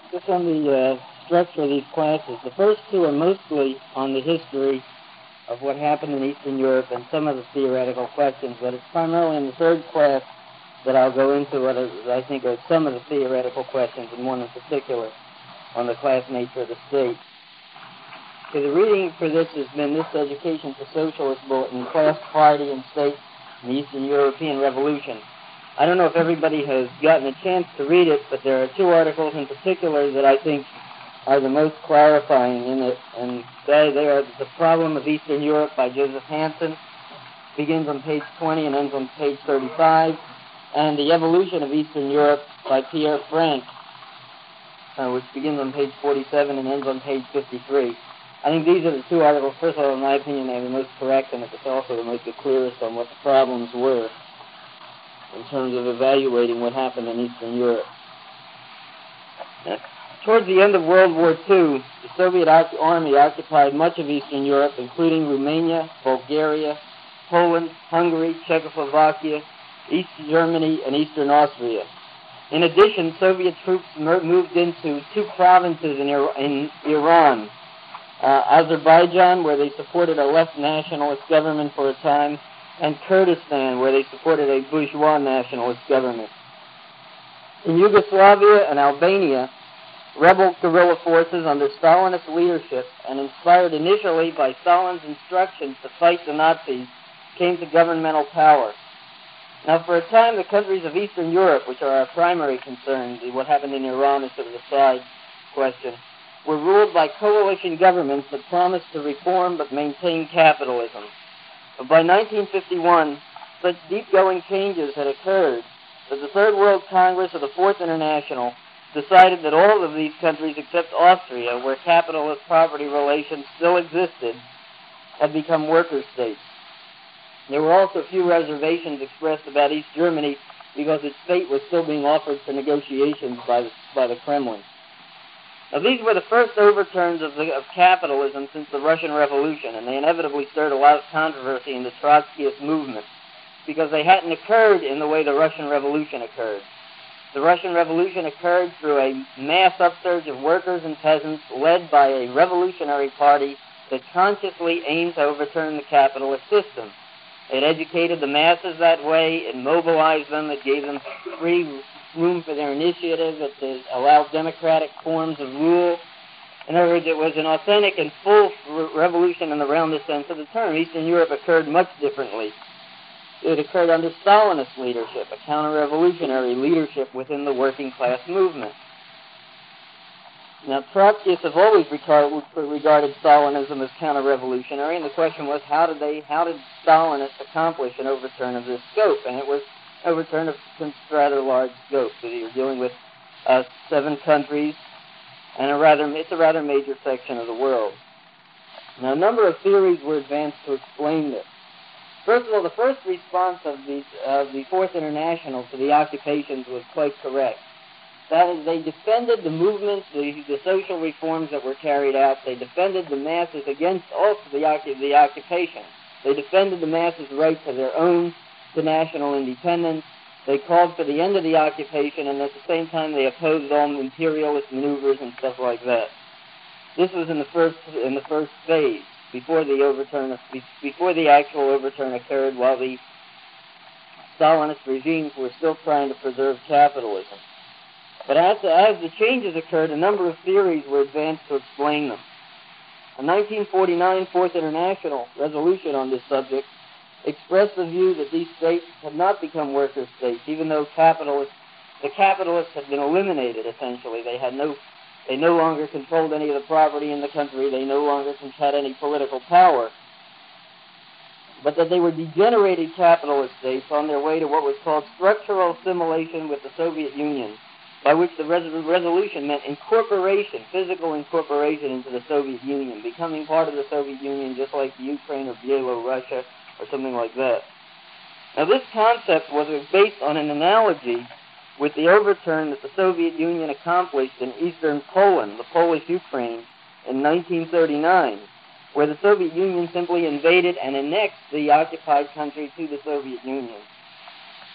Just on the structure of these classes, the first two are mostly on the history of what happened in Eastern Europe and some of the theoretical questions, but it's primarily in the third class that I'll go into what I think are some of the theoretical questions, and one in particular on the class nature of the state. So the reading for this has been This Education for Socialist Bulletin, Class, Party, and State in the Eastern European Revolution. I don't know if everybody has gotten a chance to read it, but there are two articles in particular that I think are the most clarifying in it, and they are The Problem of Eastern Europe by Joseph Hansen, begins on page 20 and ends on page 35, and The Evolution of Eastern Europe by Pierre Frank, which begins on page 47 and ends on page 53. I think these are the two articles, first of all, in my opinion, they're the most correct, and it's also the most clearest on what the problems were in terms of evaluating what happened in Eastern Europe. Towards the end of World War II, the Soviet Army occupied much of Eastern Europe, including Romania, Bulgaria, Poland, Hungary, Czechoslovakia, East Germany, and Eastern Austria. In addition, Soviet troops moved into two provinces in Iran, Azerbaijan, where they supported a left nationalist government for a time, and Kurdistan, where they supported a bourgeois nationalist government. In Yugoslavia and Albania, rebel guerrilla forces under Stalinist leadership, and inspired initially by Stalin's instructions to fight the Nazis, came to governmental power. Now, for a time, the countries of Eastern Europe, which are our primary concerns, what happened in Iran is sort of a side question, were ruled by coalition governments that promised to reform but maintain capitalism. But by 1951, such deep-going changes had occurred that the Third World Congress of the Fourth International decided that all of these countries except Austria, where capitalist property relations still existed, had become worker states. There were also few reservations expressed about East Germany because its fate was still being offered for negotiations by the Kremlin. Now, these were the first overturns of capitalism since the Russian Revolution, and they inevitably stirred a lot of controversy in the Trotskyist movement because they hadn't occurred in the way the Russian Revolution occurred. The Russian Revolution occurred through a mass upsurge of workers and peasants led by a revolutionary party that consciously aimed to overturn the capitalist system. It educated the masses that way, it mobilized them, it gave them free room for their initiative, it allowed democratic forms of rule. In other words, it was an authentic and full revolution in the roundest sense of the term. Eastern Europe occurred much differently. It occurred under Stalinist leadership, a counter-revolutionary leadership within the working class movement. Now, Trotskyists have always regarded Stalinism as counter-revolutionary, and the question was, how did Stalinists accomplish an overturn of this scope? And it was an overturn of rather large scope. So you're dealing with 7 countries, and it's a rather major section of the world. Now, a number of theories were advanced to explain this. First of all, the first response of the Fourth International to the occupations was quite correct. That is, they defended the movements, the social reforms that were carried out. They defended the masses against also the occupation. They defended the masses' right to their own, to national independence. They called for the end of the occupation, and at the same time they opposed all imperialist maneuvers and stuff like that. This was in the first phase, before the actual overturn occurred, while the Stalinist regimes were still trying to preserve capitalism. But as the changes occurred, a number of theories were advanced to explain them. A 1949 Fourth International resolution on this subject expressed the view that these states had not become worker states, even though the capitalists had been eliminated, essentially. They no longer controlled any of the property in the country. They no longer had any political power. But that they were degenerated capitalist states on their way to what was called structural assimilation with the Soviet Union, by which the resolution meant incorporation, physical incorporation into the Soviet Union, becoming part of the Soviet Union just like the Ukraine or Belarus or something like that. Now, this concept was based on an analogy with the overturn that the Soviet Union accomplished in eastern Poland, the Polish Ukraine, in 1939, where the Soviet Union simply invaded and annexed the occupied country to the Soviet Union.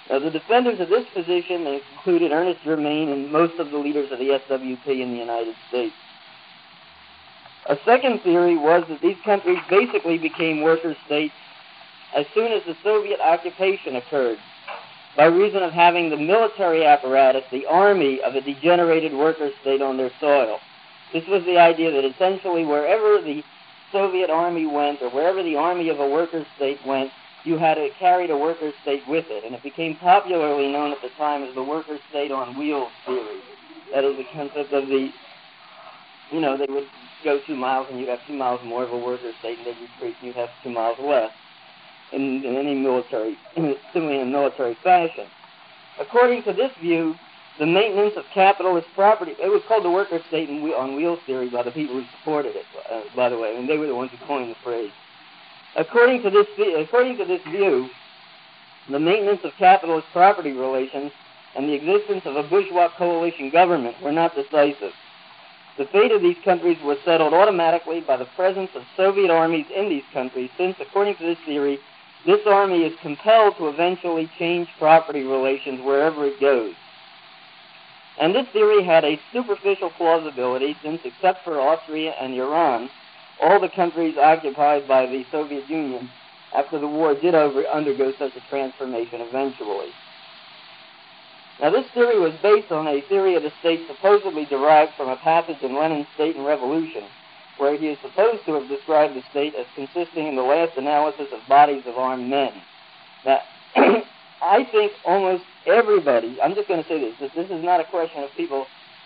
The defenders of this position included Ernest Germain and most of the leaders of the SWP in the United States. A second theory was that these countries basically became worker states as soon as the Soviet occupation occurred, by reason of having the military apparatus, the army of a degenerated worker state on their soil. This was the idea that essentially wherever the Soviet army went, or wherever the army of a worker state went, you had to carry the worker state with it. And it became popularly known at the time as the worker state on wheels theory. That is the concept of the, they would go 2 miles and you'd have 2 miles more of a worker state, and they'd retreat and you'd have 2 miles less in any military, assuming in military fashion. According to this view, the maintenance of capitalist property, it was called the worker state on wheels theory by the people who supported it, by the way, and they were the ones who coined the phrase. According to this view, the maintenance of capitalist property relations and the existence of a bourgeois coalition government were not decisive. The fate of these countries was settled automatically by the presence of Soviet armies in these countries, since, according to this theory, this army is compelled to eventually change property relations wherever it goes. And this theory had a superficial plausibility, since, except for Austria and Iran, all the countries occupied by the Soviet Union after the war did undergo such a transformation eventually. Now, this theory was based on a theory of the state supposedly derived from a passage in Lenin's State and Revolution, where he is supposed to have described the state as consisting in the last analysis of bodies of armed men. Now, I think almost everybody, I'm just going to say this is not a question of people,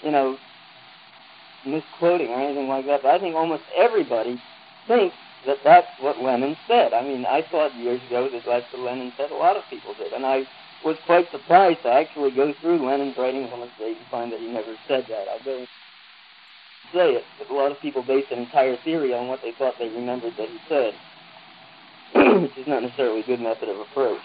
misquoting or anything like that, but I think almost everybody thinks that that's what Lenin said. I mean, I thought years ago that that's what Lenin said. A lot of people did, and I was quite surprised to actually go through Lenin's writings on the state and find that he never said that. I don't say it, but a lot of people based an entire theory on what they thought they remembered that he said, which is not necessarily a good method of approach.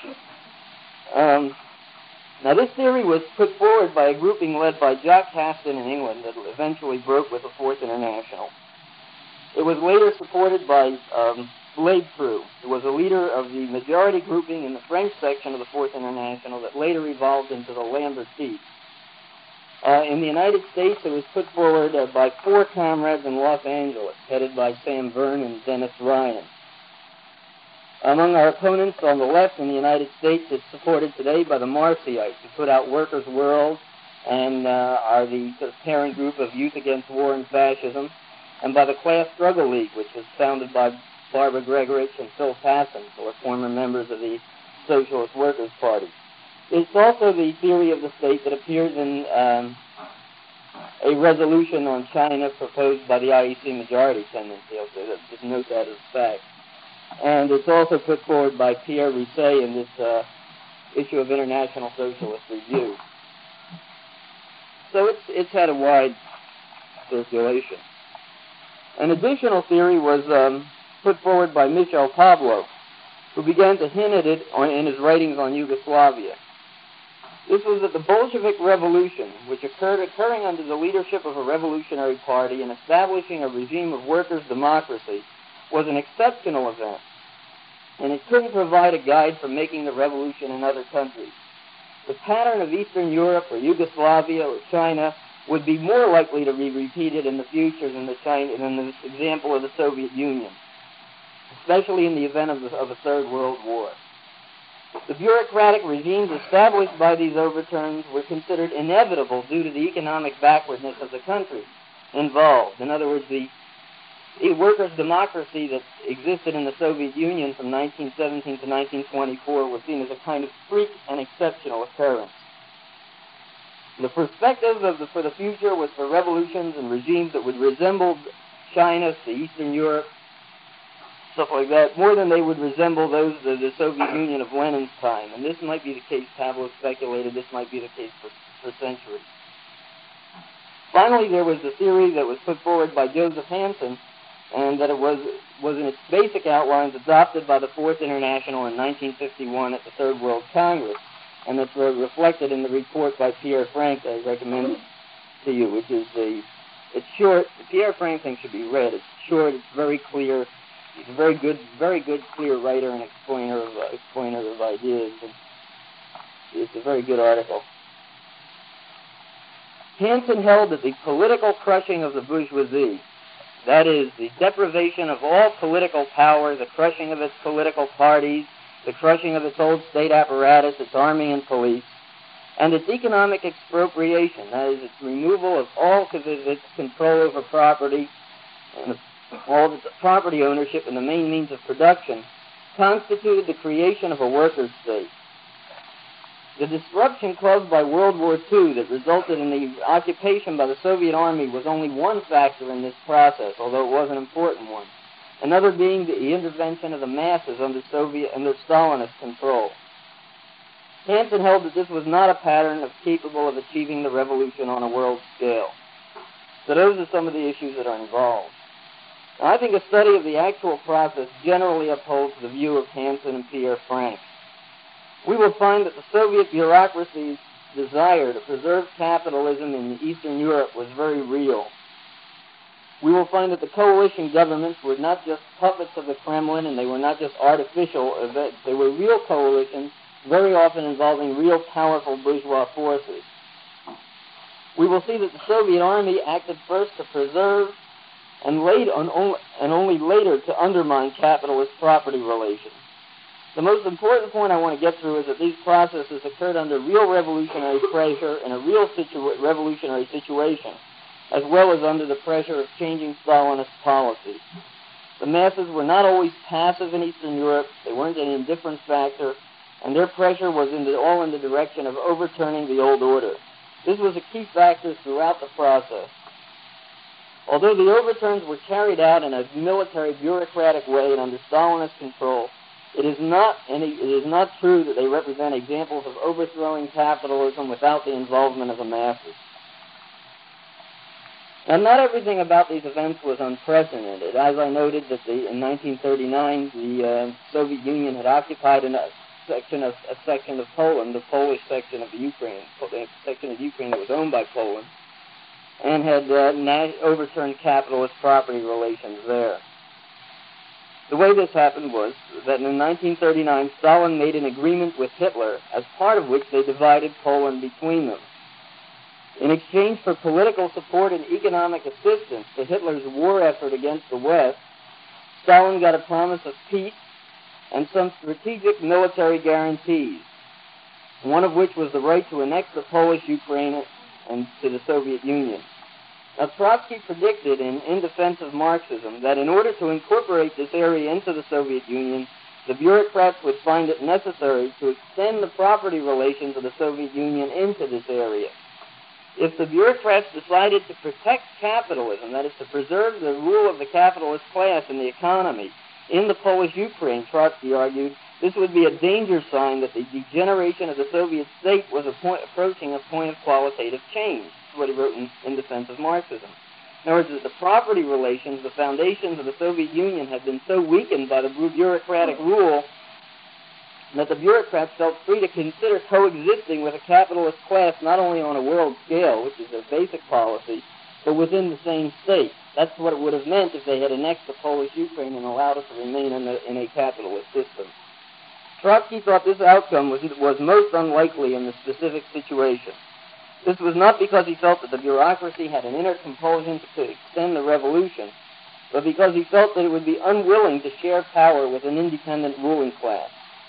Now, this theory was put forward by a grouping led by Jock Haston in England that eventually broke with the Fourth International. It was later supported by Ledru, who was a leader of the majority grouping in the French section of the Fourth International that later evolved into the Lambertites. In the United States, it was put forward by 4 comrades in Los Angeles, headed by Sam Verne and Dennis Ryan. Among our opponents on the left in the United States, it's supported today by the Marcyites, who put out Workers' World and are the sort of parent group of Youth Against War and Fascism, and by the Class Struggle League, which was founded by Barbara Gregorich and Phil Passon, who are former members of the Socialist Workers' Party. It's also the theory of the state that appears in a resolution on China proposed by the IEC majority tendency. I'll just note that as a fact. And it's also put forward by Pierre Risset in this issue of International Socialist Review. So it's had a wide circulation. An additional theory was put forward by Michel Pablo, who began to hint at it in his writings on Yugoslavia. This was that the Bolshevik Revolution, which occurring under the leadership of a revolutionary party and establishing a regime of workers' democracy, was an exceptional event, and it couldn't provide a guide for making the revolution in other countries. The pattern of Eastern Europe or Yugoslavia or China would be more likely to be repeated in the future than the example of the Soviet Union, especially in the event of a Third World War. The bureaucratic regimes established by these overturns were considered inevitable due to the economic backwardness of the countries involved. In other words, the workers' democracy that existed in the Soviet Union from 1917 to 1924 was seen as a kind of freak and exceptional occurrence. The perspective for the future was for revolutions and regimes that would resemble China, to Eastern Europe, stuff like that, more than they would resemble those of the Soviet Union of Lenin's time. And this might be the case, Pablo speculated, this might be the case for centuries. Finally, there was the theory that was put forward by Joseph Hansen, and that it was in its basic outlines adopted by the Fourth International in 1951 at the Third World Congress, and that's reflected in the report by Pierre Frank that I recommend to you, which is it's short. The Pierre Frank thing should be read. It's short. It's very clear. He's a very good, clear writer and explainer of ideas. And It's a very good article. Hansen held that the political crushing of the bourgeoisie, that is, the deprivation of all political power, the crushing of its political parties, the crushing of its old state apparatus, its army and police, and its economic expropriation, that is, its removal of all of its control over property, and all of its property ownership and the main means of production, constituted the creation of a workers' state. The disruption caused by World War II that resulted in the occupation by the Soviet Army was only one factor in this process, although it was an important one. Another being the intervention of the masses under Stalinist control. Hansen held that this was not a pattern capable of achieving the revolution on a world scale. So those are some of the issues that are involved. Now, I think a study of the actual process generally upholds the view of Hansen and Pierre Frank. We will find that the Soviet bureaucracy's desire to preserve capitalism in Eastern Europe was very real. We will find that the coalition governments were not just puppets of the Kremlin, and they were not just artificial events. They were real coalitions, very often involving real powerful bourgeois forces. We will see that the Soviet Army acted first to preserve and only later to undermine capitalist property relations. The most important point I want to get through is that these processes occurred under real revolutionary pressure in a real revolutionary situation, as well as under the pressure of changing Stalinist policies. The masses were not always passive in Eastern Europe. They weren't an indifferent factor, and their pressure was all in the direction of overturning the old order. This was a key factor throughout the process. Although the overturns were carried out in a military bureaucratic way and under Stalinist control, it is not true that they represent examples of overthrowing capitalism without the involvement of the masses. And not everything about these events was unprecedented. As I noted, that in 1939, the Soviet Union had occupied a section of Poland, the Polish section of the Ukraine, the section of Ukraine that was owned by Poland, and had overturned capitalist property relations there. The way this happened was that in 1939, Stalin made an agreement with Hitler, as part of which they divided Poland between them. In exchange for political support and economic assistance to Hitler's war effort against the West, Stalin got a promise of peace and some strategic military guarantees, one of which was the right to annex the Polish Ukraine and to the Soviet Union. Now, Trotsky predicted in Defense of Marxism that in order to incorporate this area into the Soviet Union, the bureaucrats would find it necessary to extend the property relations of the Soviet Union into this area. If the bureaucrats decided to protect capitalism, that is, to preserve the rule of the capitalist class in the economy in the Polish Ukraine, Trotsky argued, this would be a danger sign that the degeneration of the Soviet state was approaching a point of qualitative change. What he wrote in Defense of Marxism. In other words, the property relations, the foundations of the Soviet Union had been so weakened by the bureaucratic rule that the bureaucrats felt free to consider coexisting with a capitalist class not only on a world scale, which is their basic policy, but within the same state. That's what it would have meant if they had annexed the Polish Ukraine and allowed it to remain in a capitalist system. Trotsky thought this outcome was most unlikely in the specific situation. This was not because he felt that the bureaucracy had an inner compulsion to extend the revolution, but because he felt that it would be unwilling to share power with an independent ruling class.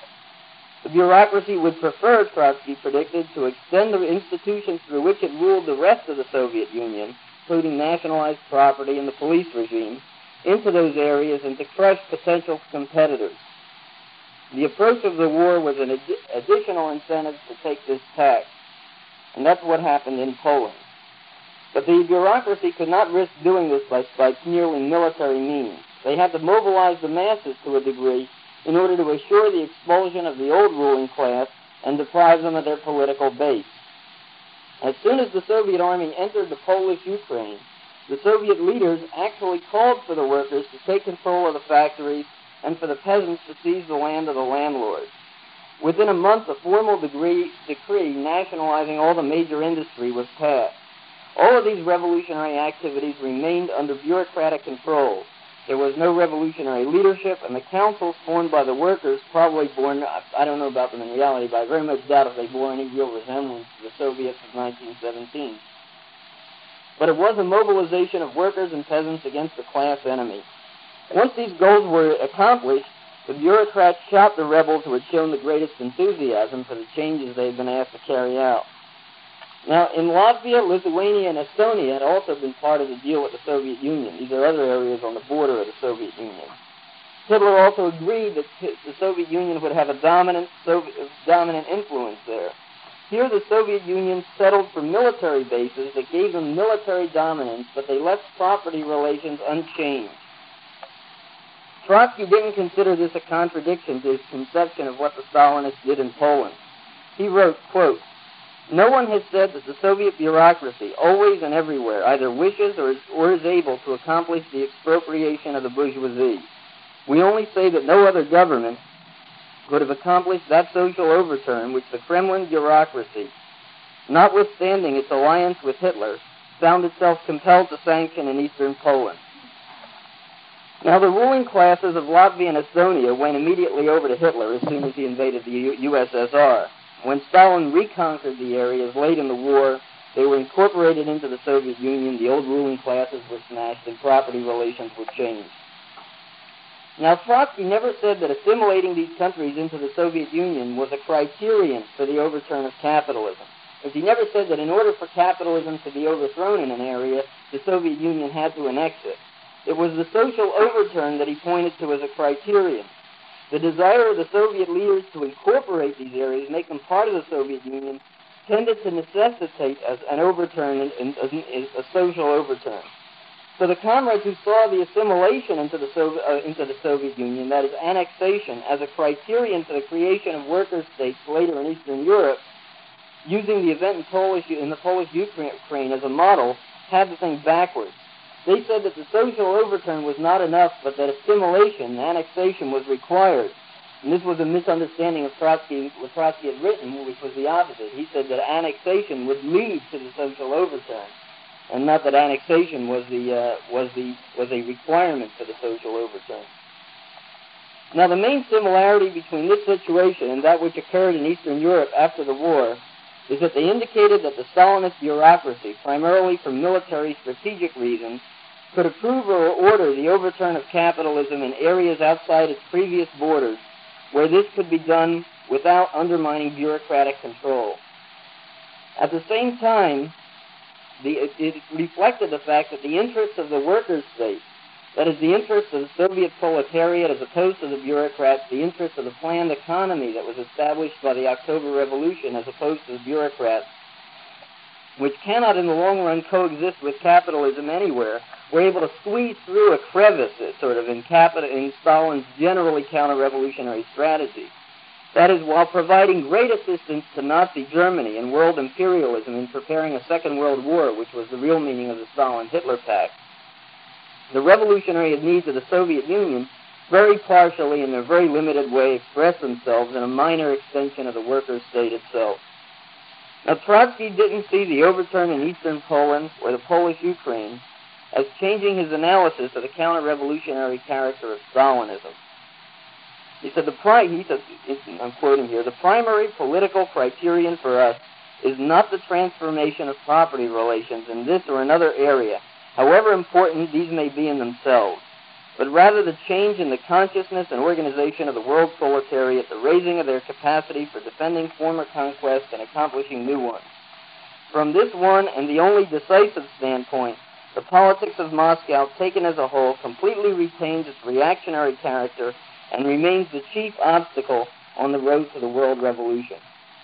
The bureaucracy would prefer, Trotsky predicted, to extend the institutions through which it ruled the rest of the Soviet Union, including nationalized property and the police regime, into those areas and to crush potential competitors. The approach of the war was an additional incentive to take this tack. And that's what happened in Poland. But the bureaucracy could not risk doing this by merely military means. They had to mobilize the masses to a degree in order to assure the expulsion of the old ruling class and deprive them of their political base. As soon as the Soviet army entered the Polish Ukraine, the Soviet leaders actually called for the workers to take control of the factories and for the peasants to seize the land of the landlords. Within a month, a formal decree nationalizing all the major industry was passed. All of these revolutionary activities remained under bureaucratic control. There was no revolutionary leadership, and the councils formed by the workers probably bore, I don't know about them in reality, but I very much doubt if they bore any real resemblance to the Soviets of 1917. But it was a mobilization of workers and peasants against the class enemy. Once these goals were accomplished, the bureaucrats shot the rebels who had shown the greatest enthusiasm for the changes they had been asked to carry out. Now, in Latvia, Lithuania, and Estonia had also been part of the deal with the Soviet Union. These are other areas on the border of the Soviet Union. Hitler also agreed that the Soviet Union would have a dominant influence there. Here, the Soviet Union settled for military bases that gave them military dominance, but they left property relations unchanged. Trotsky didn't consider this a contradiction to his conception of what the Stalinists did in Poland. He wrote, quote, "No one has said that the Soviet bureaucracy, always and everywhere, either wishes or is able to accomplish the expropriation of the bourgeoisie. We only say that no other government could have accomplished that social overturn which the Kremlin bureaucracy, notwithstanding its alliance with Hitler, found itself compelled to sanction in eastern Poland." Now, the ruling classes of Latvia and Estonia went immediately over to Hitler as soon as he invaded the USSR. When Stalin reconquered the areas late in the war, they were incorporated into the Soviet Union, the old ruling classes were smashed, and property relations were changed. Now, Trotsky never said that assimilating these countries into the Soviet Union was a criterion for the overturn of capitalism. He never said that in order for capitalism to be overthrown in an area, the Soviet Union had to annex it. It was the social overturn that he pointed to as a criterion. The desire of the Soviet leaders to incorporate these areas, make them part of the Soviet Union, tended to necessitate as an overturn, a social overturn. So the comrades who saw the assimilation into the Soviet Union, that is annexation, as a criterion for the creation of worker states later in Eastern Europe, using the event in the Polish Ukraine as a model, had the thing backwards. They said that the social overturn was not enough, but that assimilation, annexation, was required. And this was a misunderstanding of what Trotsky had written, which was the opposite. He said that annexation would lead to the social overturn, and not that annexation was a requirement for the social overturn. Now, the main similarity between this situation and that which occurred in Eastern Europe after the war is that they indicated that the Stalinist bureaucracy, primarily for military strategic reasons, could approve or order the overturn of capitalism in areas outside its previous borders, where this could be done without undermining bureaucratic control. At the same time, it reflected the fact that the interests of the workers' state, that is, the interests of the Soviet proletariat as opposed to the bureaucrats, the interests of the planned economy that was established by the October Revolution as opposed to the bureaucrats, which cannot in the long run coexist with capitalism anywhere, were able to squeeze through a crevice, sort of, in Stalin's generally counter-revolutionary strategy. That is, while providing great assistance to Nazi Germany and world imperialism in preparing a Second World War, which was the real meaning of the Stalin-Hitler Pact, the revolutionary needs of the Soviet Union very partially, in a very limited way, express themselves in a minor extension of the workers' state itself. Now, Trotsky didn't see the overturn in eastern Poland or the Polish Ukraine as changing his analysis of the counter-revolutionary character of Stalinism. He said, I'm quoting here, "The primary political criterion for us is not the transformation of property relations in this or another area, however important these may be in themselves, but rather the change in the consciousness and organization of the world proletariat, the raising of their capacity for defending former conquests and accomplishing new ones. From this one and the only decisive standpoint, the politics of Moscow, taken as a whole, completely retains its reactionary character and remains the chief obstacle on the road to the world revolution."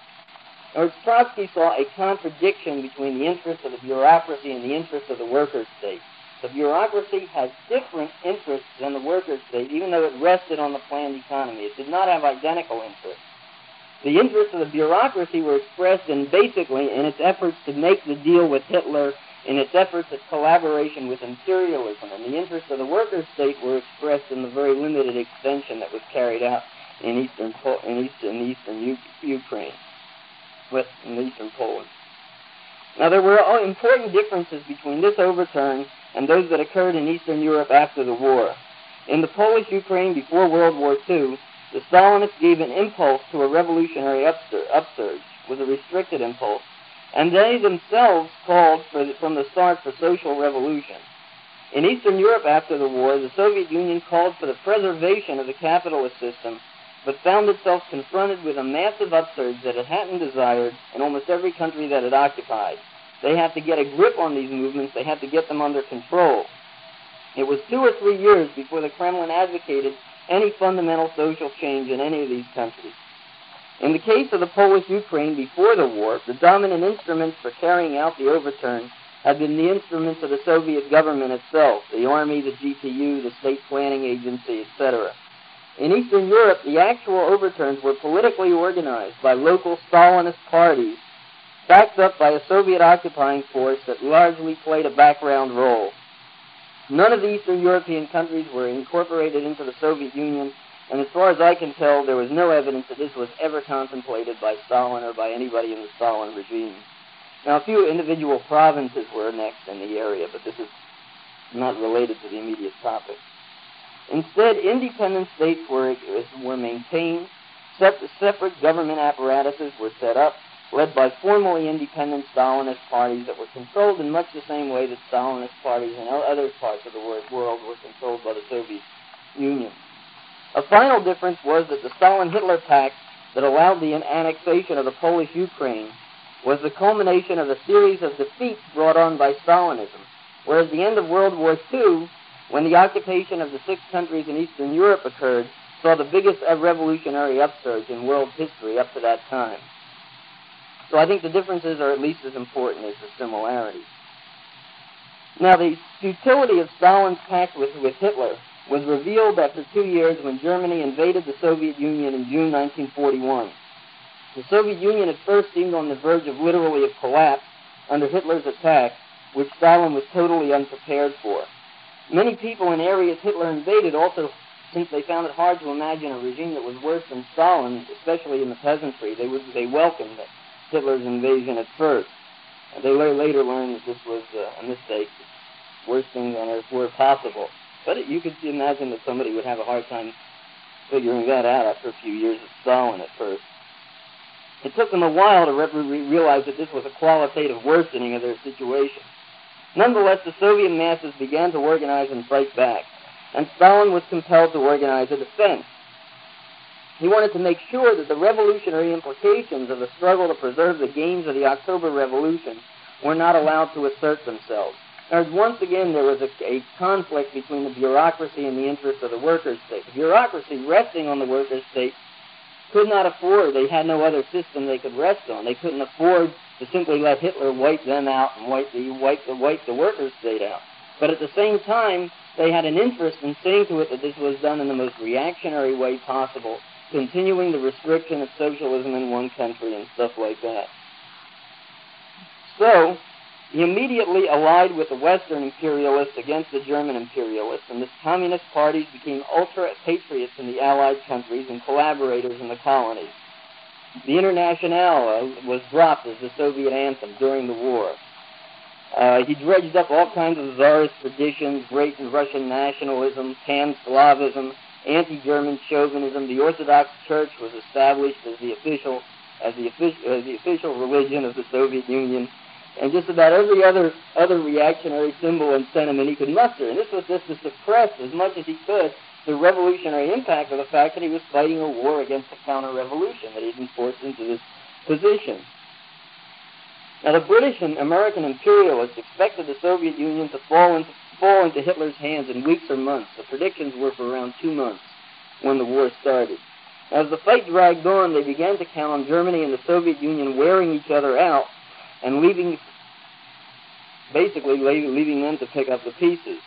Or Trotsky saw a contradiction between the interests of the bureaucracy and the interests of the workers' state. The bureaucracy has different interests than the workers' state, even though it rested on the planned economy. It did not have identical interests. The interests of the bureaucracy were expressed basically in its efforts to make the deal with Hitler, in its efforts at collaboration with imperialism, and the interests of the workers' state were expressed in the very limited extension that was carried out in eastern Ukraine, in eastern Poland. Now, there were important differences between this overturn and those that occurred in Eastern Europe after the war. In the Polish Ukraine before World War II, the Stalinists gave an impulse to a revolutionary upsurge, with a restricted impulse, and they themselves called from the start for social revolution. In Eastern Europe after the war, the Soviet Union called for the preservation of the capitalist system, but found itself confronted with a massive upsurge that it hadn't desired in almost every country that it occupied. They had to get a grip on these movements. They had to get them under control. It was 2 or 3 years before the Kremlin advocated any fundamental social change in any of these countries. In the case of the Polish Ukraine before the war, the dominant instruments for carrying out the overturn had been the instruments of the Soviet government itself, the army, the GPU, the state planning agency, etc. In Eastern Europe, the actual overturns were politically organized by local Stalinist parties, backed up by a Soviet occupying force that largely played a background role. None of the Eastern European countries were incorporated into the Soviet Union, and as far as I can tell, there was no evidence that this was ever contemplated by Stalin or by anybody in the Stalin regime. Now, a few individual provinces were annexed in the area, but this is not related to the immediate topic. Instead, independent states were maintained, separate government apparatuses were set up, led by formally independent Stalinist parties that were controlled in much the same way that Stalinist parties in other parts of the world were controlled by the Soviet Union. A final difference was that the Stalin-Hitler pact that allowed the annexation of the Polish Ukraine was the culmination of a series of defeats brought on by Stalinism, whereas the end of World War II, when the occupation of the 6 countries in Eastern Europe occurred, saw the biggest revolutionary upsurge in world history up to that time. So I think the differences are at least as important as the similarities. Now, the futility of Stalin's pact with Hitler was revealed after 2 years when Germany invaded the Soviet Union in June 1941. The Soviet Union at first seemed on the verge of literally of collapse under Hitler's attack, which Stalin was totally unprepared for. Many people in areas Hitler invaded also, since they found it hard to imagine a regime that was worse than Stalin, especially in the peasantry, they welcomed Hitler's invasion at first. And they later learned that this was a mistake. Worst things on earth were possible. But you could imagine that somebody would have a hard time figuring that out after a few years of Stalin at first. It took them a while to realize that this was a qualitative worsening of their situation. Nonetheless, the Soviet masses began to organize and fight back, and Stalin was compelled to organize a defense. He wanted to make sure that the revolutionary implications of the struggle to preserve the gains of the October Revolution were not allowed to assert themselves. Once again, there was a conflict between the bureaucracy and the interests of the workers' state. The bureaucracy, resting on the workers' state, could not afford, they had no other system they could rest on. They couldn't afford to simply let Hitler wipe them out and wipe the workers' state out. But at the same time, they had an interest in seeing to it that this was done in the most reactionary way possible, continuing the restriction of socialism in one country and stuff like that. So, he immediately allied with the Western imperialists against the German imperialists, and the communist parties became ultra-patriots in the Allied countries and collaborators in the colonies. The Internationale was dropped as the Soviet anthem during the war. He dredged up all kinds of czarist traditions, great Russian nationalism, pan-Slavism, anti-German chauvinism. The Orthodox Church was established as the official religion of the Soviet Union, and just about every other reactionary symbol and sentiment he could muster. And this was just to suppress as much as he could the revolutionary impact of the fact that he was fighting a war against a counter-revolution, that he'd been forced into this position. Now, the British and American imperialists expected the Soviet Union to fall into Hitler's hands in weeks or months. The predictions were for around 2 months when the war started. As the fight dragged on, they began to count on Germany and the Soviet Union wearing each other out and leaving them to pick up the pieces.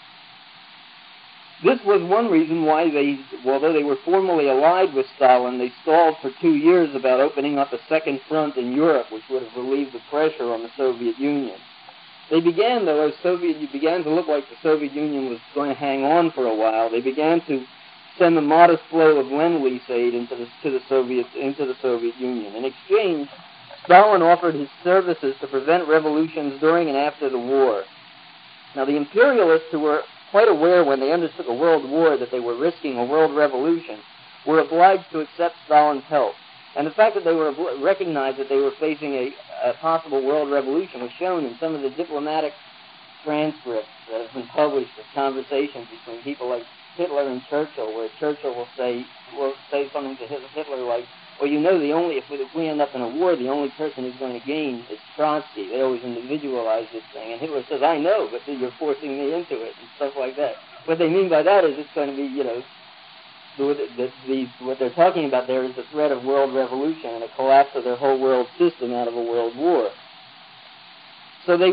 This was one reason why although they were formally allied with Stalin, they stalled for 2 years about opening up a second front in Europe, which would have relieved the pressure on the Soviet Union. They began, though, it began to look like the Soviet Union was going to hang on for a while. They began to send a modest flow of Lend-Lease aid into the Soviet Union. In exchange, Stalin offered his services to prevent revolutions during and after the war. Now, the imperialists, who were quite aware when they undertook a world war that they were risking a world revolution, were obliged to accept Stalin's help. And the fact that they were recognized that they were facing a possible world revolution was shown in some of the diplomatic transcripts that have been published of conversations between people like Hitler and Churchill, where Churchill will say something to Hitler like, well, you know, if we end up in a war, the only person who's going to gain is Trotsky. They always individualize this thing. And Hitler says, I know, but you're forcing me into it, and stuff like that. What they mean by that is it's going to be, you know, what they're talking about there is the threat of world revolution and a collapse of their whole world system out of a world war. So they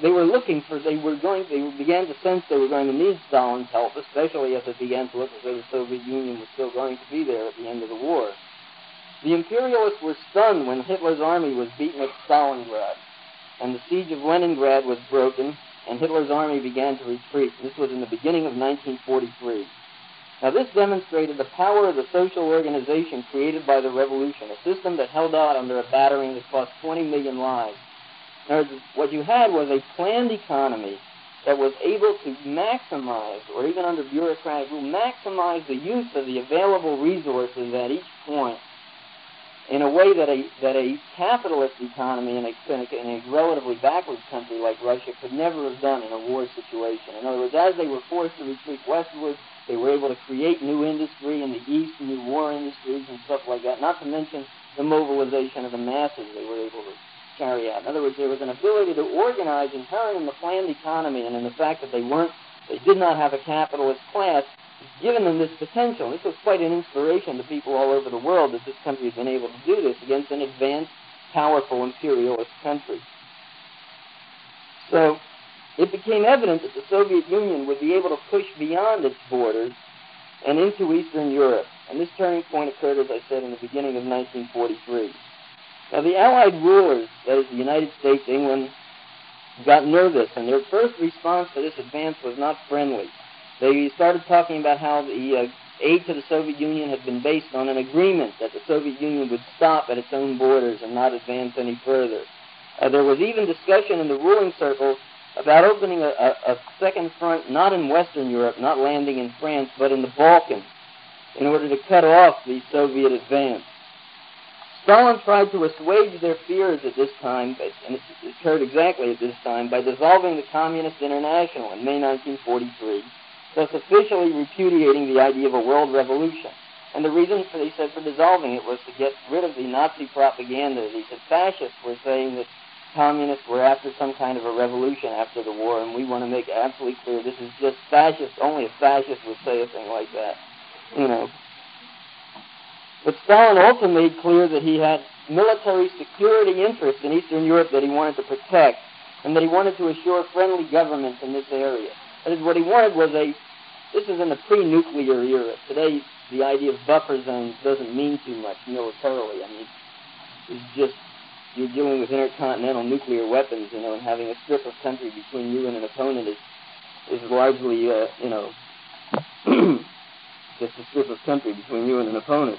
began to sense they were going to need Stalin's help, especially as it began to look as though the Soviet Union was still going to be there at the end of the war. The imperialists were stunned when Hitler's army was beaten at Stalingrad, and the siege of Leningrad was broken, and Hitler's army began to retreat. This was in the beginning of 1943. Now, this demonstrated the power of the social organization created by the revolution, a system that held out under a battering that cost 20 million lives. Now, what you had was a planned economy that was able to maximize, or even under bureaucratic rule, maximize the use of the available resources at each point in a way that a capitalist economy in a relatively backward country like Russia could never have done in a war situation. In other words, as they were forced to retreat westward, they were able to create new industry in the East, new war industries and stuff like that, not to mention the mobilization of the masses they were able to carry out. In other words, there was an ability to organize inherent in the planned economy and in the fact that they did not have a capitalist class, given them this potential. This was quite an inspiration to people all over the world that this country has been able to do this against an advanced, powerful imperialist country. So it became evident that the Soviet Union would be able to push beyond its borders and into Eastern Europe. And this turning point occurred, as I said, in the beginning of 1943. Now, the Allied rulers, that is the United States, England, got nervous, and their first response to this advance was not friendly. They started talking about how the aid to the Soviet Union had been based on an agreement that the Soviet Union would stop at its own borders and not advance any further. There was even discussion in the ruling circles about opening a second front, not in Western Europe, not landing in France, but in the Balkans, in order to cut off the Soviet advance. Stalin tried to assuage their fears at this time, and it occurred exactly at this time, by dissolving the Communist International in May 1943, thus officially repudiating the idea of a world revolution. And the reason, they said, for dissolving it was to get rid of the Nazi propaganda. They said fascists were saying that communists were after some kind of a revolution after the war, and we want to make absolutely clear this is just fascist. Only a fascist would say a thing like that, you know. But Stalin also made clear that he had military security interests in Eastern Europe that he wanted to protect, and that he wanted to assure friendly governments in this area. That is, what he wanted was this is in the pre-nuclear era. Today, the idea of buffer zones doesn't mean too much militarily. I mean, it's just, you're dealing with intercontinental nuclear weapons, you know, and having a strip of country between you and an opponent is largely, you know, just a strip of country between you and an opponent.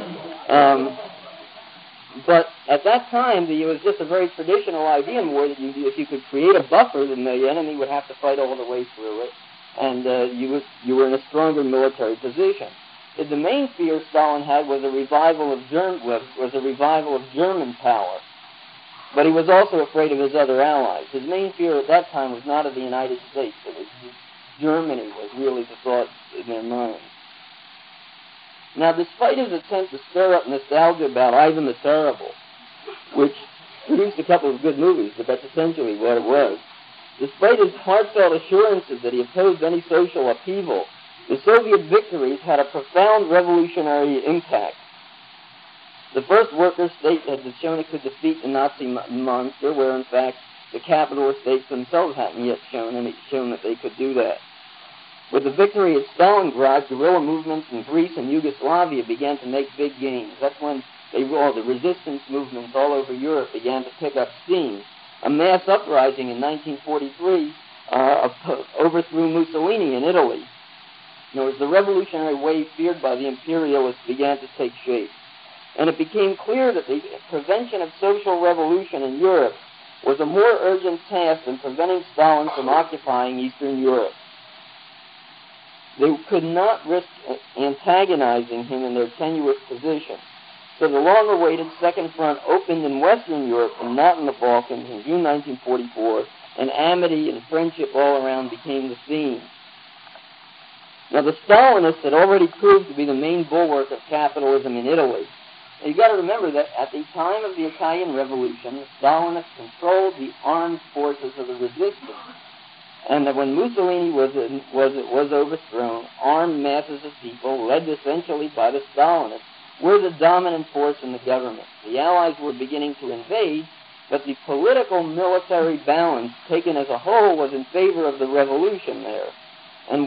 But at that time, it was just a very traditional idea in war that if you could create a buffer, then the enemy would have to fight all the way through it, and you were in a stronger military position. The main fear Stalin had was a revival of German power, but he was also afraid of his other allies. His main fear at that time was not of the United States; it was Germany was really the thought in their minds. Now, despite his attempt to stir up nostalgia about Ivan the Terrible, which produced a couple of good movies, but that's essentially what it was, despite his heartfelt assurances that he opposed any social upheaval, the Soviet victories had a profound revolutionary impact. The first worker state had shown it could defeat the Nazi monster, where in fact the capitalist states themselves hadn't yet shown that they could do that. With the victory at Stalingrad, guerrilla movements in Greece and Yugoslavia began to make big gains. That's when the resistance movements all over Europe began to pick up steam. A mass uprising in 1943 overthrew Mussolini in Italy. In other words, the revolutionary wave feared by the imperialists began to take shape. And it became clear that the prevention of social revolution in Europe was a more urgent task than preventing Stalin from occupying Eastern Europe. They could not risk antagonizing him in their tenuous position. So the long-awaited Second Front opened in Western Europe and not in the Balkans in June 1944, and amity and friendship all around became the theme. Now, the Stalinists had already proved to be the main bulwark of capitalism in Italy. Now, you've got to remember that at the time of the Italian Revolution, the Stalinists controlled the armed forces of the resistance. And that when Mussolini was overthrown, armed masses of people, led essentially by the Stalinists, were the dominant force in the government. The Allies were beginning to invade, but the political military balance taken as a whole was in favor of the revolution there, and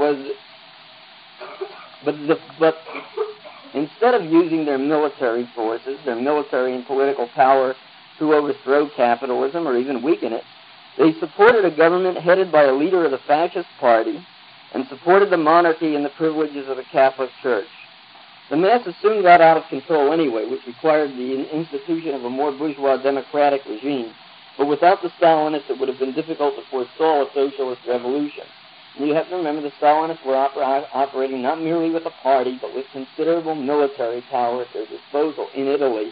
but instead of using their military forces, their military and political power to overthrow capitalism or even weaken it, they supported a government headed by a leader of the fascist party and supported the monarchy and the privileges of the Catholic Church. The masses soon got out of control anyway, which required the institution of a more bourgeois democratic regime. But without the Stalinists, it would have been difficult to forestall a socialist revolution. And you have to remember the Stalinists were operating not merely with a party, but with considerable military power at their disposal in Italy.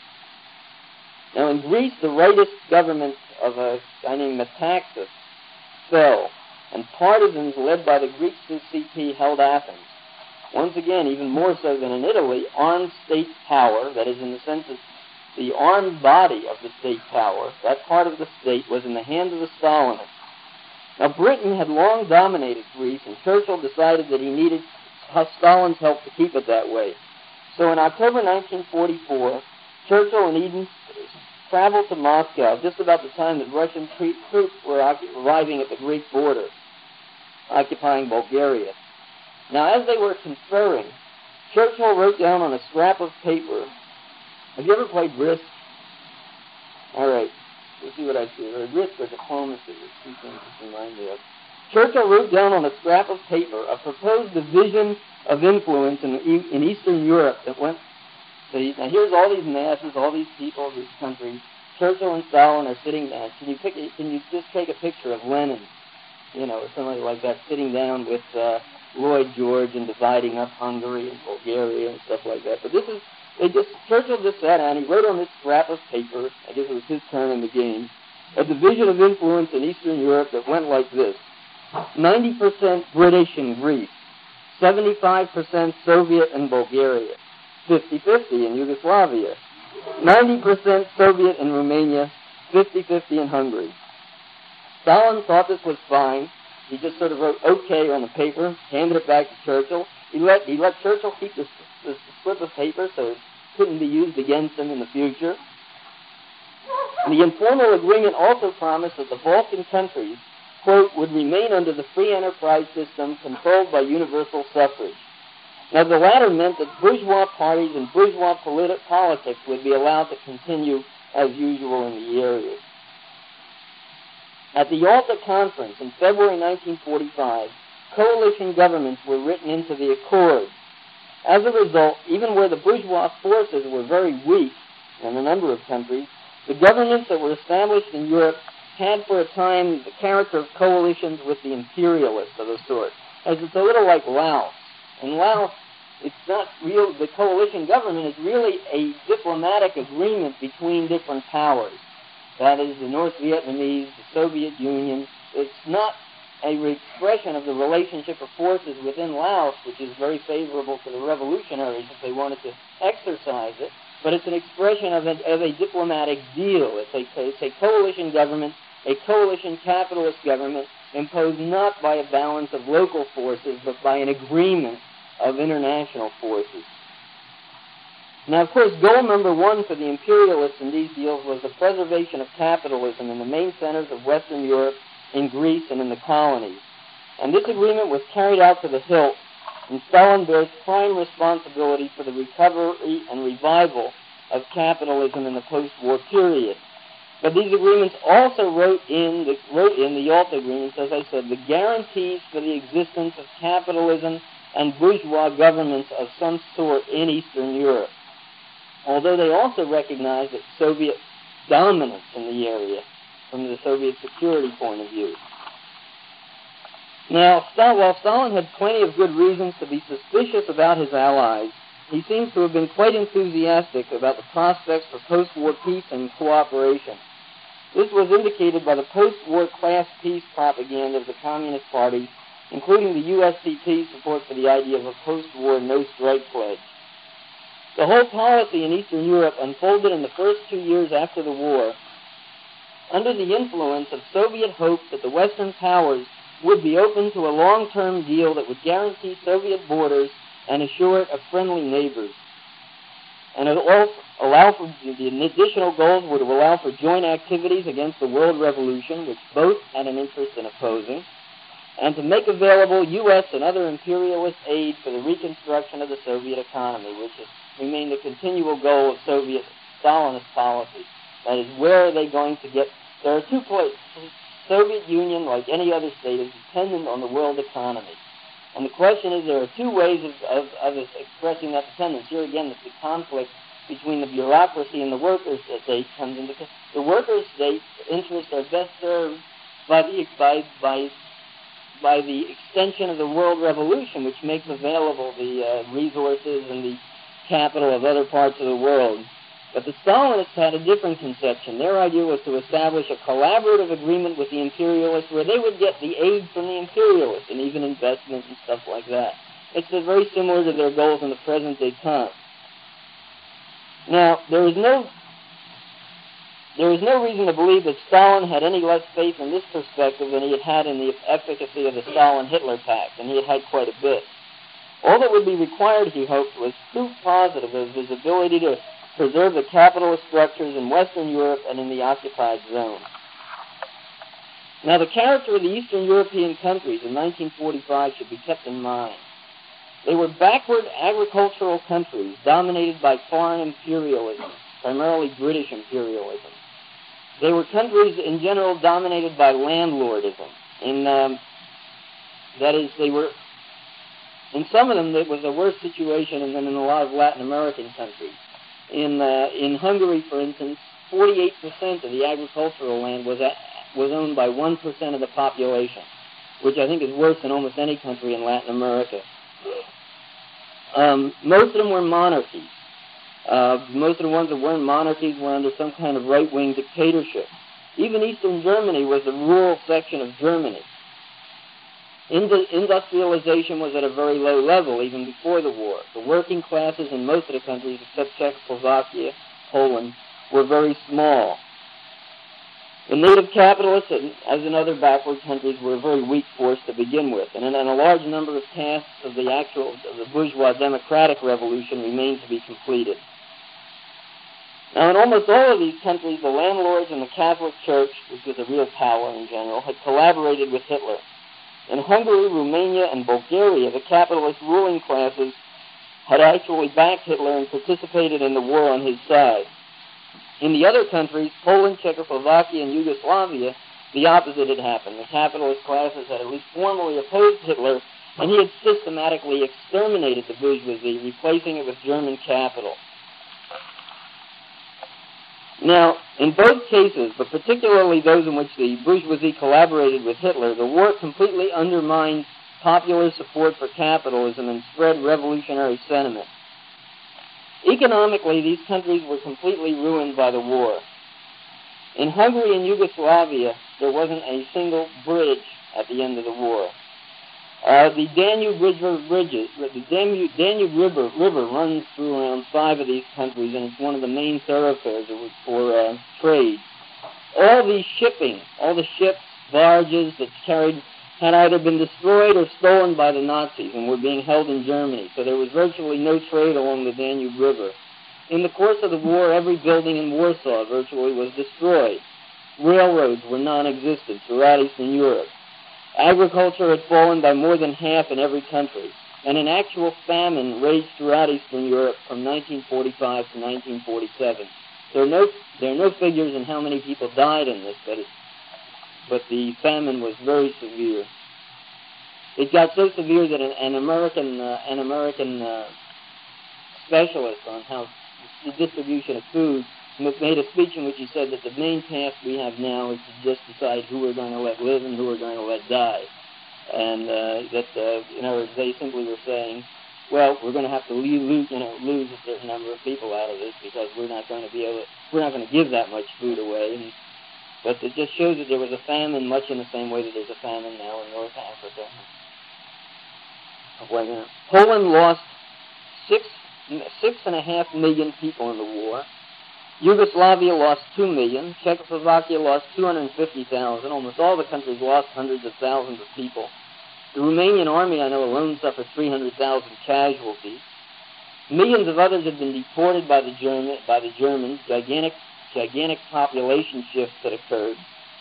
Now in Greece, the rightist government of a guy named Metaxas fell, and partisans led by the Greek CCP held Athens. Once again, even more so than in Italy, armed state power, that is in the sense that the armed body of the state power, that part of the state, was in the hands of the Stalinists. Now, Britain had long dominated Greece, and Churchill decided that he needed Stalin's help to keep it that way. So in October 1944, Churchill and Eden traveled to Moscow just about the time that Russian troops were arriving at the Greek border, occupying Bulgaria. Now, as they were conferring, Churchill wrote down on a scrap of paper. Have you ever played Risk? All right, let's see what I see. Risk or diplomacy, there's two things to remind me of. Churchill wrote down on a scrap of paper a proposed division of influence in Eastern Europe that went. Now, here's all these masses, all these people, these countries. Churchill and Stalin are sitting down. Can you just take a picture of Lenin, or somebody like that, sitting down with Lloyd George and dividing up Hungary and Bulgaria and stuff like that. But Churchill just sat down, he wrote on this scrap of paper, I guess it was his turn in the game, a division of influence in Eastern Europe that went like this: 90% British in Greece, 75% Soviet in Bulgaria, 50-50 in Yugoslavia, 90% Soviet in Romania, 50-50 in Hungary. Stalin thought this was fine. He just sort of wrote OK on the paper, handed it back to Churchill. He let Churchill keep this slip of paper so it couldn't be used against him in the future. And the informal agreement also promised that the Balkan countries, quote, would remain under the free enterprise system controlled by universal suffrage. Now, the latter meant that bourgeois parties and bourgeois politics would be allowed to continue as usual in the areas. At the Yalta Conference in February 1945, coalition governments were written into the Accords. As a result, even where the bourgeois forces were very weak in a number of countries, the governments that were established in Europe had for a time the character of coalitions with the imperialists of a sort. As it's a little like Laos. In Laos, it's not real. The coalition government is really a diplomatic agreement between different powers. That is, the North Vietnamese, the Soviet Union. It's not an expression of the relationship of forces within Laos, which is very favorable to the revolutionaries if they wanted to exercise it, but it's an expression of a diplomatic deal. It's a coalition government, a coalition capitalist government, imposed not by a balance of local forces, but by an agreement of international forces. Now, of course, goal number one for the imperialists in these deals was the preservation of capitalism in the main centers of Western Europe, in Greece, and in the colonies. And this agreement was carried out to the hilt, and Stalin bears prime responsibility for the recovery and revival of capitalism in the post-war period. But these agreements also wrote in the Yalta agreements, as I said, the guarantees for the existence of capitalism and bourgeois governments of some sort in Eastern Europe, although they also recognized that Soviet dominance in the area from the Soviet security point of view. Now, while Stalin had plenty of good reasons to be suspicious about his allies, he seems to have been quite enthusiastic about the prospects for post-war peace and cooperation. This was indicated by the post-war class peace propaganda of the Communist parties, including the USCP's support for the idea of a post-war no-strike pledge. The whole policy in Eastern Europe unfolded in the first 2 years after the war under the influence of Soviet hope that the Western powers would be open to a long-term deal that would guarantee Soviet borders and assure it of friendly neighbors. And it also allow for the additional goals were to allow for joint activities against the world revolution, which both had an interest in opposing, and to make available U.S. and other imperialist aid for the reconstruction of the Soviet economy, which has remained a continual goal of Soviet Stalinist policy. That is, where are they going to get? There are two places. Soviet Union, like any other state, is dependent on the world economy. And the question is, there are two ways of expressing that dependence. Here again, the conflict between the bureaucracy and the workers' state comes into play. The workers' state's interests are best served by the extension of the world revolution, which makes available the resources and the capital of other parts of the world. But the Stalinists had a different conception. Their idea was to establish a collaborative agreement with the imperialists where they would get the aid from the imperialists and even investment and stuff like that. It's very similar to their goals in the present-day time. Now, there is no reason to believe that Stalin had any less faith in this perspective than he had in the efficacy of the Stalin-Hitler pact, and he had quite a bit. All that would be required, he hoped, was proof positive of his ability to preserve the capitalist structures in Western Europe and in the occupied zone. Now, the character of the Eastern European countries in 1945 should be kept in mind. They were backward agricultural countries dominated by foreign imperialism, primarily British imperialism. They were countries in general dominated by landlordism. That is, they were, in some of them, it was a worse situation than in a lot of Latin American countries. In Hungary, for instance, 48% of the agricultural land was owned by 1% of the population, which I think is worse than almost any country in Latin America. Most of them were monarchies. Most of the ones that weren't monarchies were under some kind of right-wing dictatorship. Even Eastern Germany was the rural section of Germany. Industrialization was at a very low level even before the war. The working classes in most of the countries, except Czechoslovakia, Poland, were very small. The native capitalists, as in other backward countries, were a very weak force to begin with, and a large number of tasks of the bourgeois democratic revolution remained to be completed. Now, in almost all of these countries, the landlords and the Catholic Church, which was a real power in general, had collaborated with Hitler. In Hungary, Romania, and Bulgaria, the capitalist ruling classes had actually backed Hitler and participated in the war on his side. In the other countries, Poland, Czechoslovakia, and Yugoslavia, the opposite had happened. The capitalist classes had at least formally opposed Hitler, and he had systematically exterminated the bourgeoisie, replacing it with German capital. Now, in both cases, but particularly those in which the bourgeoisie collaborated with Hitler, the war completely undermined popular support for capitalism and spread revolutionary sentiment. Economically, these countries were completely ruined by the war. In Hungary and Yugoslavia, there wasn't a single bridge at the end of the war. The Danube River runs through around 5 of these countries, and it's one of the main thoroughfares for trade. All the ships, barges that carried, had either been destroyed or stolen by the Nazis and were being held in Germany, so there was virtually no trade along the Danube River. In the course of the war, every building in Warsaw virtually was destroyed. Railroads were non-existent throughout Eastern Europe. Agriculture had fallen by more than half in every country, and an actual famine raged throughout Eastern Europe from 1945 to 1947. There are no figures in how many people died in this, but the famine was very severe. It got so severe that an American specialist on how the distribution of food made a speech in which he said that the main task we have now is to just decide who we're going to let live and who we're going to let die. and in other words, they simply were saying, well, we're going to have to lose a certain number of people out of this because we're not going to give that much food away. But it just shows that there was a famine, much in the same way that there's a famine now in North Africa. Poland lost 6.5 million people in the war. Yugoslavia lost 2 million. Czechoslovakia lost 250,000. Almost all the countries lost hundreds of thousands of people. The Romanian army, I know, alone suffered 300,000 casualties. Millions of others have been deported by the Germans. Gigantic population shifts that occurred.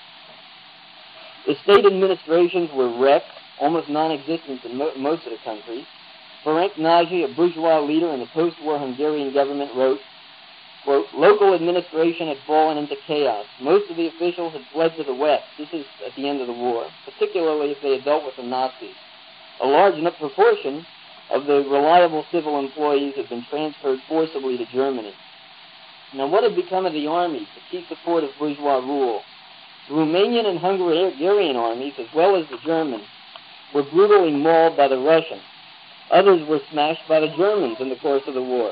The state administrations were wrecked, almost non-existent in most of the countries. Ferenc Nagy, a bourgeois leader in the post-war Hungarian government, wrote, quote, local administration had fallen into chaos. Most of the officials had fled to the west. This is at the end of the war, particularly if they had dealt with the Nazis. A large enough proportion of the reliable civil employees had been transferred forcibly to Germany. Now, what had become of the armies, the key support of bourgeois rule? The Romanian and Hungarian armies, as well as the German, were brutally mauled by the Russians. Others were smashed by the Germans in the course of the war.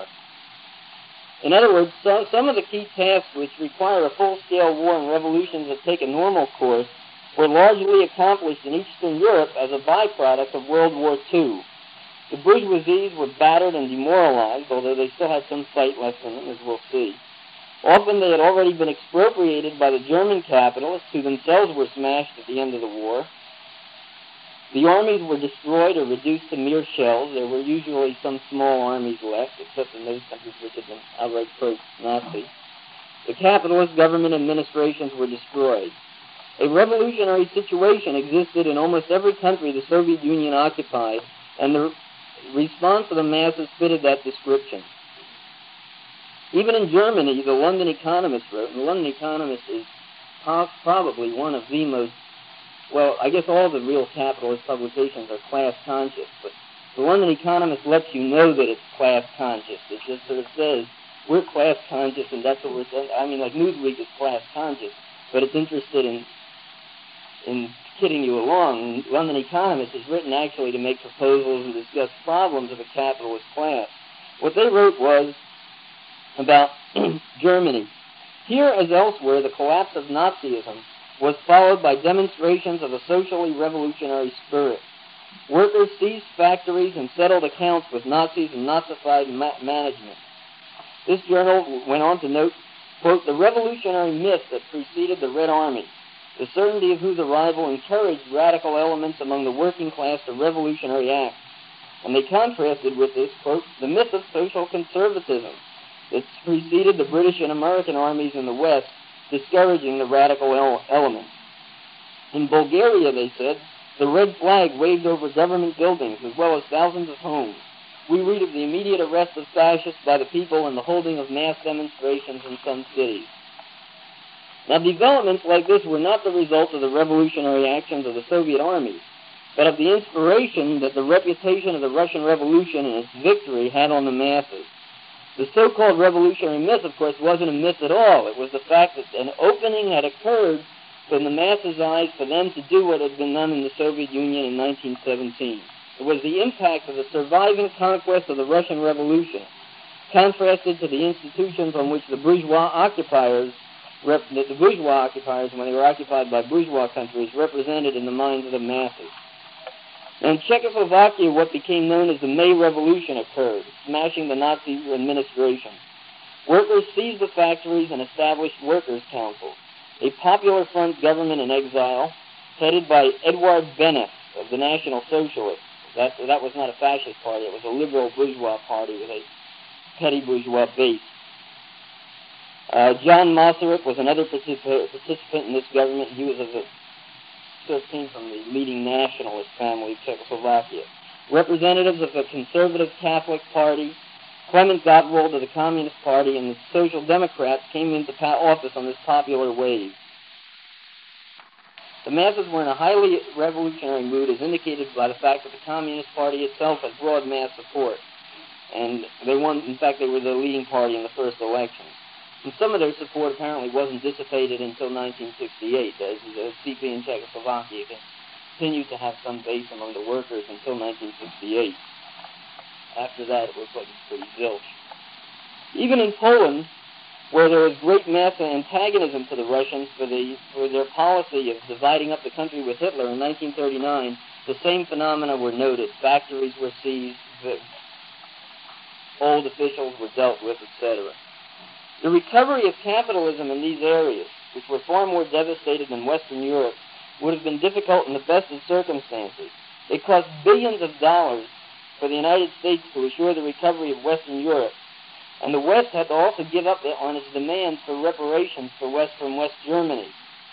In other words, some of the key tasks which require a full-scale war and revolutions that take a normal course were largely accomplished in Eastern Europe as a byproduct of World War II. The bourgeoisies were battered and demoralized, although they still had some fight left in them, as we'll see. Often they had already been expropriated by the German capitalists, who themselves were smashed at the end of the war. The armies were destroyed or reduced to mere shells. There were usually some small armies left, except in those countries which had been outright pro-Nazi. The capitalist government administrations were destroyed. A revolutionary situation existed in almost every country the Soviet Union occupied, and the response of the masses fitted that description. Even in Germany, the London Economist wrote, and the London Economist is probably one of the most, well, I guess all the real capitalist publications are class-conscious, but the London Economist lets you know that it's class-conscious. It just sort of says, we're class-conscious, and that's what we're saying. I mean, like Newsweek is class-conscious, but it's interested in kidding you along. London Economist is written actually to make proposals and discuss problems of a capitalist class. What they wrote was about Germany. Here, as elsewhere, the collapse of Nazism was followed by demonstrations of a socially revolutionary spirit. Workers seized factories and settled accounts with Nazis and Nazified management. This journal went on to note, quote, the revolutionary myth that preceded the Red Army, the certainty of whose arrival encouraged radical elements among the working class to revolutionary acts. And they contrasted with this, quote, the myth of social conservatism that preceded the British and American armies in the West, discouraging the radical elements. In Bulgaria, they said, the red flag waved over government buildings as well as thousands of homes. We read of the immediate arrest of fascists by the people and the holding of mass demonstrations in some cities. Now, developments like this were not the result of the revolutionary actions of the Soviet armies, but of the inspiration that the reputation of the Russian Revolution and its victory had on the masses. The so-called revolutionary myth, of course, wasn't a myth at all. It was the fact that an opening had occurred in the masses' eyes for them to do what had been done in the Soviet Union in 1917. It was the impact of the surviving conquest of the Russian Revolution, contrasted to the institutions on which the bourgeois occupiers, when they were occupied by bourgeois countries, represented in the minds of the masses. Now, in Czechoslovakia, what became known as the May Revolution occurred, smashing the Nazi administration. Workers seized the factories and established workers' councils. A Popular Front government in exile, headed by Eduard Beneš of the National Socialists. That was not a fascist party, it was a liberal bourgeois party with a petty bourgeois base. John Masaryk was another participant in this government. He was came from the leading nationalist family of Czechoslovakia. Representatives of the Conservative Catholic Party, Clement Gottwald of the Communist Party, and the Social Democrats came into office on this popular wave. The masses were in a highly revolutionary mood, as indicated by the fact that the Communist Party itself had broad mass support. And they won, in fact, they were the leading party in the first election. And some of their support apparently wasn't dissipated until 1968, as the CP in Czechoslovakia continued to have some base among the workers until 1968. After that, it was pretty zilch. Even in Poland, where there was great mass antagonism to the Russians for their policy of dividing up the country with Hitler in 1939, the same phenomena were noted. Factories were seized, old officials were dealt with, etc. The recovery of capitalism in these areas, which were far more devastated than Western Europe, would have been difficult in the best of circumstances. It cost billions of dollars for the United States to assure the recovery of Western Europe, and the West had to also give up on its demands for reparations from West Germany.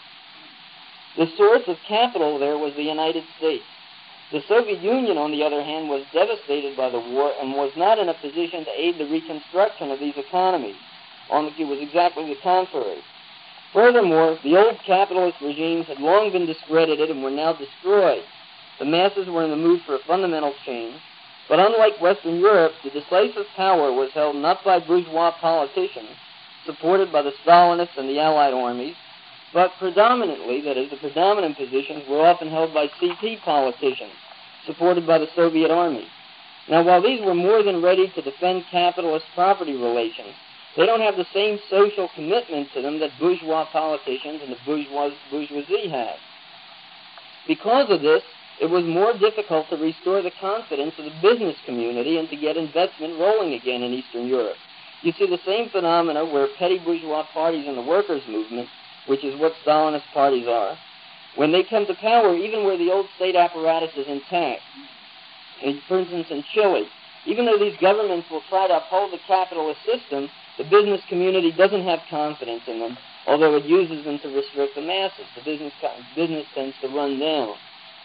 The source of capital there was the United States. The Soviet Union, on the other hand, was devastated by the war and was not in a position to aid the reconstruction of these economies. It was exactly the contrary. Furthermore, the old capitalist regimes had long been discredited and were now destroyed. The masses were in the mood for a fundamental change, but unlike Western Europe, the decisive power was held not by bourgeois politicians, supported by the Stalinists and the Allied armies, but predominantly, that is, the predominant positions were often held by CP politicians, supported by the Soviet Army. Now, while these were more than ready to defend capitalist property relations, they don't have the same social commitment to them that bourgeois politicians and the bourgeoisie have. Because of this, it was more difficult to restore the confidence of the business community and to get investment rolling again in Eastern Europe. You see the same phenomena where petty bourgeois parties in the workers' movement, which is what Stalinist parties are, when they come to power, even where the old state apparatus is intact, for instance in Chile, even though these governments will try to uphold the capitalist system, the business community doesn't have confidence in them, although it uses them to restrict the masses. The business tends to run down.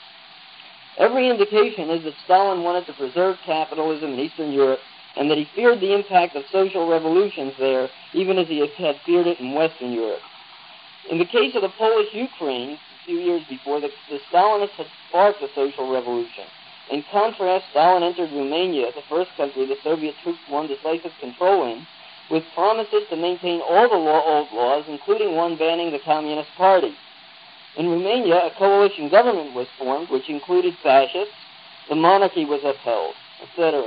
Every indication is that Stalin wanted to preserve capitalism in Eastern Europe and that he feared the impact of social revolutions there, even as he had feared it in Western Europe. In the case of the Polish Ukraine, a few years before, the Stalinists had sparked a social revolution. In contrast, Stalin entered Romania, the first country the Soviet troops won decisive control in, with promises to maintain all the old laws, including one banning the Communist Party. In Romania, a coalition government was formed, which included fascists, the monarchy was upheld, etc.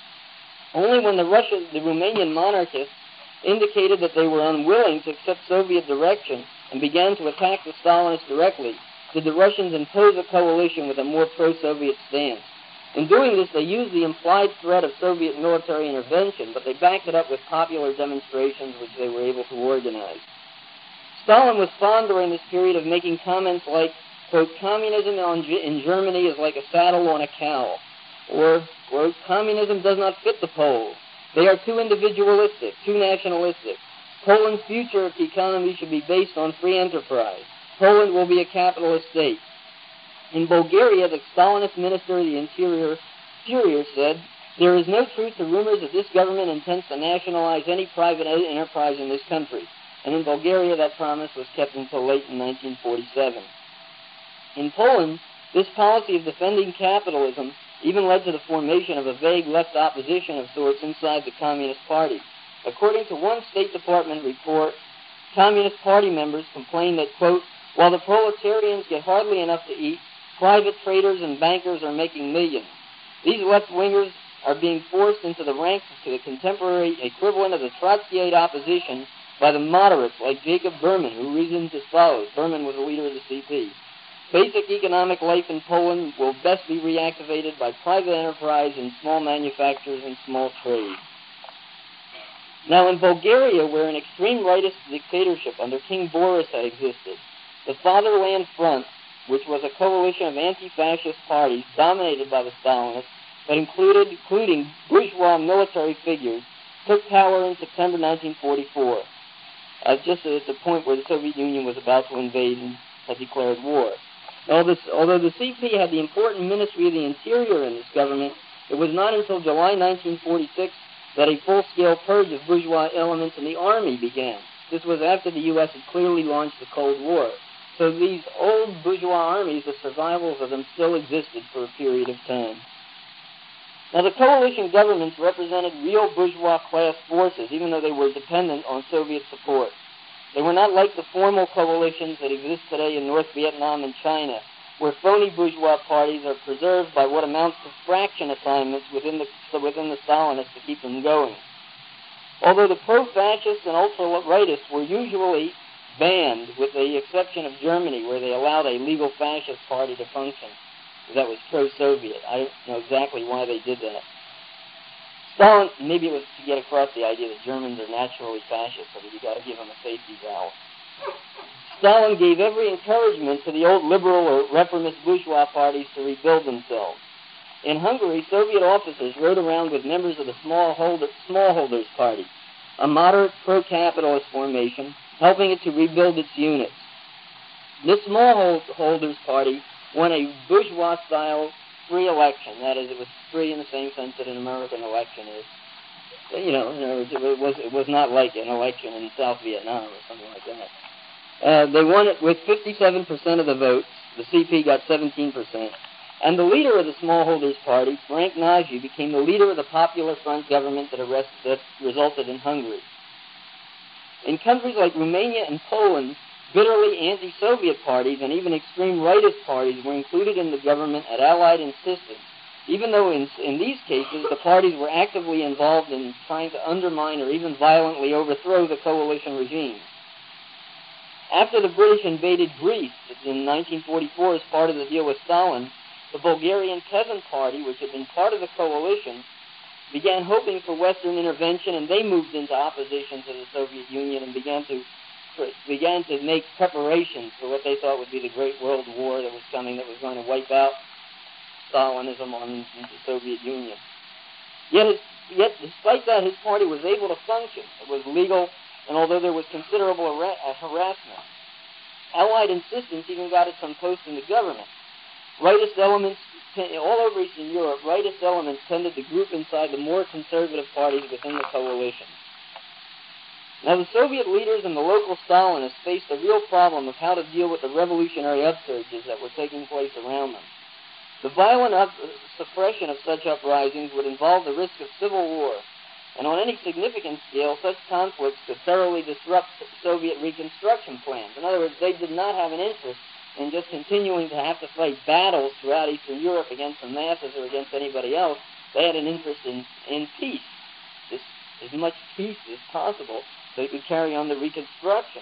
Only when the Romanian monarchists indicated that they were unwilling to accept Soviet direction and began to attack the Stalinists directly, did the Russians impose a coalition with a more pro-Soviet stance. In doing this, they used the implied threat of Soviet military intervention, but they backed it up with popular demonstrations which they were able to organize. Stalin was fond during this period of making comments like, quote, communism in Germany is like a saddle on a cow, or, quote, communism does not fit the Poles. They are too individualistic, too nationalistic. Poland's future economy should be based on free enterprise. Poland will be a capitalist state. In Bulgaria, the Stalinist Minister of the Interior said, there is no truth to rumors that this government intends to nationalize any private enterprise in this country. And in Bulgaria, that promise was kept until late in 1947. In Poland, this policy of defending capitalism even led to the formation of a vague left opposition of sorts inside the Communist Party. According to one State Department report, Communist Party members complained that, quote, while the proletarians get hardly enough to eat, private traders and bankers are making millions. These left-wingers are being forced into the ranks to the contemporary equivalent of the Trotskyite opposition by the moderates like Jacob Berman, who reasoned as follows. Berman was a leader of the CP. Basic economic life in Poland will best be reactivated by private enterprise in small manufacturers and small trade. Now in Bulgaria, where an extreme rightist dictatorship under King Boris had existed, the Fatherland Front, which was a coalition of anti-fascist parties dominated by the Stalinists, but including bourgeois military figures, took power in September 1944, just at the point where the Soviet Union was about to invade and had declared war. Although the CP had the important Ministry of the Interior in this government, it was not until July 1946 that a full-scale purge of bourgeois elements in the army began. This was after the U.S. had clearly launched the Cold War. So these old bourgeois armies, the survivals of them still existed for a period of time. Now the coalition governments represented real bourgeois class forces, even though they were dependent on Soviet support. They were not like the formal coalitions that exist today in North Vietnam and China, where phony bourgeois parties are preserved by what amounts to fraction assignments within the Stalinists to keep them going. Although the pro-fascists and ultra-rightists were usually banned, with the exception of Germany, where they allowed a legal fascist party to function that was pro-Soviet. I don't know exactly why they did that. Stalin, maybe it was to get across the idea that Germans are naturally fascist, so that you got to give them a safety valve. Stalin gave every encouragement to the old liberal or reformist bourgeois parties to rebuild themselves. In Hungary, Soviet officers rode around with members of the Smallholders Party, a moderate pro-capitalist formation, helping it to rebuild its units. This Smallholders Party won a bourgeois-style free election. That is, it was free in the same sense that an American election is. You know, it was not like an election in South Vietnam or something like that. They won it with 57% of the votes. The CP got 17%. And the leader of the Smallholders Party, Frank Nagy, became the leader of the Popular Front government that resulted in Hungary. In countries like Romania and Poland, bitterly anti-Soviet parties and even extreme rightist parties were included in the government at Allied insistence, even though in these cases the parties were actively involved in trying to undermine or even violently overthrow the coalition regime. After the British invaded Greece in 1944 as part of the deal with Stalin, the Bulgarian Peasant Party, which had been part of the coalition, began hoping for Western intervention, and they moved into opposition to the Soviet Union and began to make preparations for what they thought would be the Great World War that was coming, that was going to wipe out Stalinism on the Soviet Union. Yet despite that, his party was able to function. It was legal, and although there was considerable harassment, Allied insistence even got it some posts in the government. Rightist elements, all over Eastern Europe, rightist elements tended to group inside the more conservative parties within the coalition. Now, the Soviet leaders and the local Stalinists faced a real problem of how to deal with the revolutionary upsurges that were taking place around them. The violent suppression of such uprisings would involve the risk of civil war, and on any significant scale, such conflicts could thoroughly disrupt Soviet reconstruction plans. In other words, they did not have an interest in just continuing to have to fight battles throughout Eastern Europe against the masses or against anybody else. They had an interest in peace, as much peace as possible, so they could carry on the reconstruction.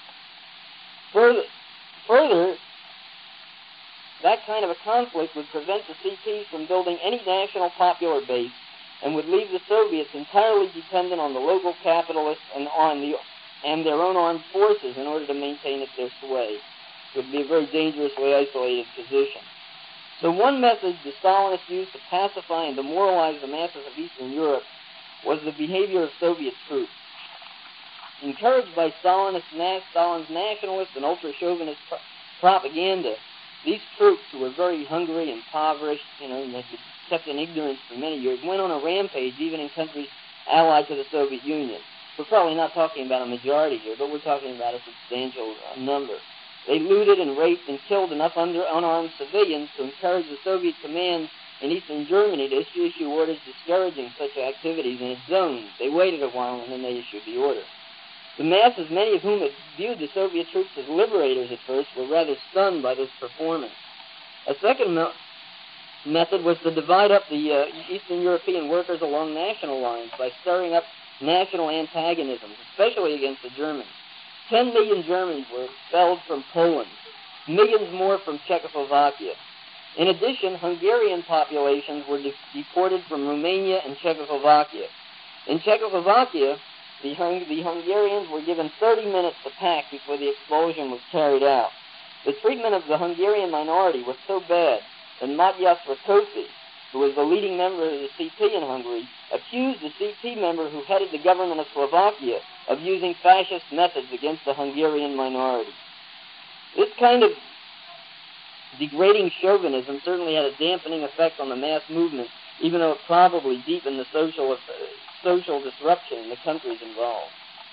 Further, that kind of a conflict would prevent the CPs from building any national popular base and would leave the Soviets entirely dependent on the local capitalists and their own armed forces in order to maintain their sway. It would be a very dangerously isolated position. So one method the Stalinists used to pacify and demoralize the masses of Eastern Europe was the behavior of Soviet troops. Encouraged by Stalin's nationalist and ultra-chauvinist propaganda, these troops, who were very hungry, impoverished, and had been kept in ignorance for many years, went on a rampage even in countries allied to the Soviet Union. We're probably not talking about a majority here, but we're talking about a substantial number. They looted and raped and killed enough unarmed civilians to encourage the Soviet command in Eastern Germany to issue orders discouraging such activities in its zones. They waited a while and then they issued the order. The masses, many of whom had viewed the Soviet troops as liberators at first, were rather stunned by this performance. A second method was to divide up the Eastern European workers along national lines by stirring up national antagonisms, especially against the Germans. 10 million Germans were expelled from Poland, millions more from Czechoslovakia. In addition, Hungarian populations were deported from Romania and Czechoslovakia. In Czechoslovakia, the Hungarians were given 30 minutes to pack before the expulsion was carried out. The treatment of the Hungarian minority was so bad that Matyas Rákosi, who was the leading member of the CP in Hungary, accused the CP member who headed the government of Slovakia of using fascist methods against the Hungarian minority. This kind of degrading chauvinism certainly had a dampening effect on the mass movement, even though it probably deepened the social disruption in the countries involved.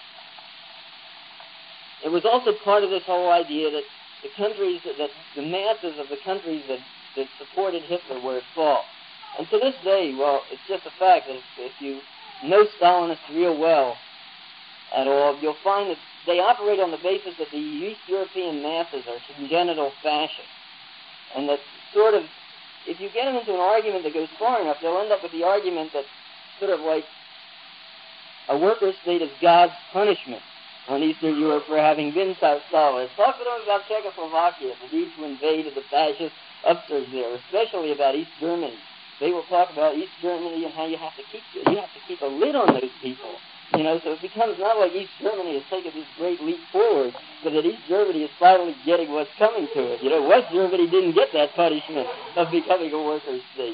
It was also part of this whole idea that the masses of the countries that supported Hitler were at fault. And to this day, well, it's just a fact that if you know Stalinists real well at all, you'll find that they operate on the basis that the East European masses are congenital fascists. And that sort of, if you get them into an argument that goes far enough, they'll end up with the argument that sort of like a worker state is God's punishment on Eastern Europe for having been Stalinist. Talk to them about Czechoslovakia, the need to invade the fascist upsurge there, especially about East Germany. They will talk about East Germany and how you have to keep a lid on those people. You know, so it becomes not like East Germany has taken this great leap forward, but that East Germany is finally getting what's coming to it. You know, West Germany didn't get that punishment of becoming a worker state.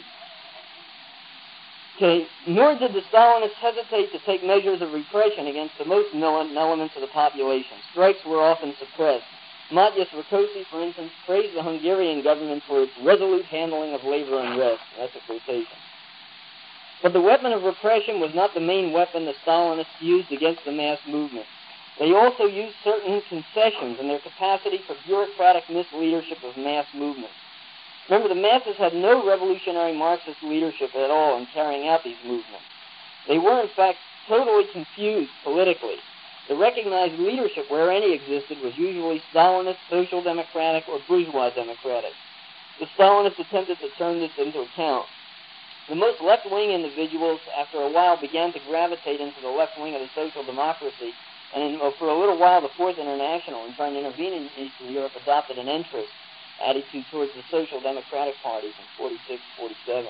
Okay, nor did the Stalinists hesitate to take measures of repression against the most militant elements of the population. Strikes were often suppressed. Matyas Rákosi, for instance, praised the Hungarian government for its resolute handling of labor unrest. That's a quotation. But the weapon of repression was not the main weapon the Stalinists used against the mass movement. They also used certain concessions in their capacity for bureaucratic misleadership of mass movements. Remember, the masses had no revolutionary Marxist leadership at all in carrying out these movements. They were, in fact, totally confused politically. The recognized leadership, where any existed, was usually Stalinist, social democratic, or bourgeois democratic. The Stalinists attempted to turn this into account. The most left-wing individuals, after a while, began to gravitate into the left wing of the social democracy, and for a little while, the Fourth International, in trying to intervene in Eastern Europe, adopted an interest attitude towards the social democratic parties in 46, 47.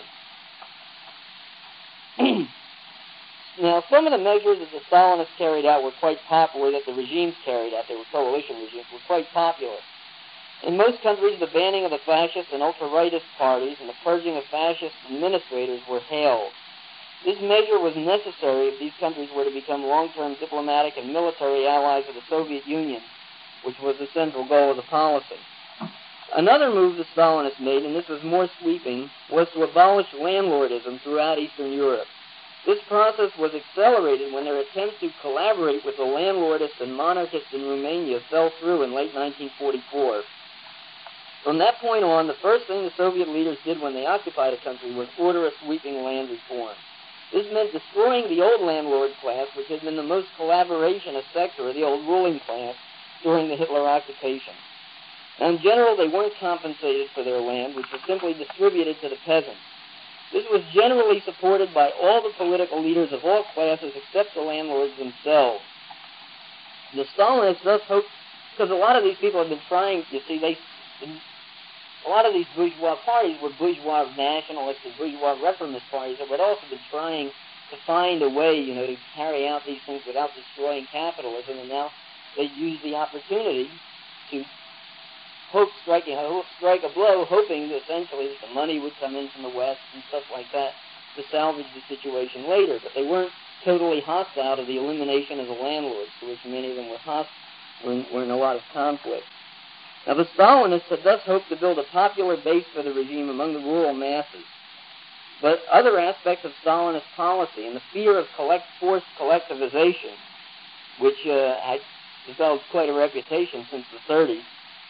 Now, some of the measures that the Stalinists carried out were quite popular, that the regimes carried out, they were coalition regimes, were quite popular. In most countries, the banning of the fascist and ultra-rightist parties and the purging of fascist administrators were hailed. This measure was necessary if these countries were to become long-term diplomatic and military allies of the Soviet Union, which was the central goal of the policy. Another move the Stalinists made, and this was more sweeping, was to abolish landlordism throughout Eastern Europe. This process was accelerated when their attempts to collaborate with the landlordists and monarchists in Romania fell through in late 1944. From that point on, the first thing the Soviet leaders did when they occupied a country was order a sweeping land reform. This meant destroying the old landlord class, which had been the most collaborationist sector of the old ruling class during the Hitler occupation. Now, in general, they weren't compensated for their land, which was simply distributed to the peasants. This was generally supported by all the political leaders of all classes except the landlords themselves. The Stalinists thus hoped, because a lot of these people had been trying, you see, a lot of these bourgeois parties were bourgeois nationalist and bourgeois reformist parties that had also been trying to find a way, you know, to carry out these things without destroying capitalism, and now they used the opportunity to strike a blow, hoping that essentially that the money would come in from the West and stuff like that to salvage the situation later. But they weren't totally hostile to the elimination of the landlords, to which many of them were in a lot of conflict. Now, the Stalinists had thus hoped to build a popular base for the regime among the rural masses. But other aspects of Stalinist policy and the fear of forced collectivization, which had developed quite a reputation since the 30s,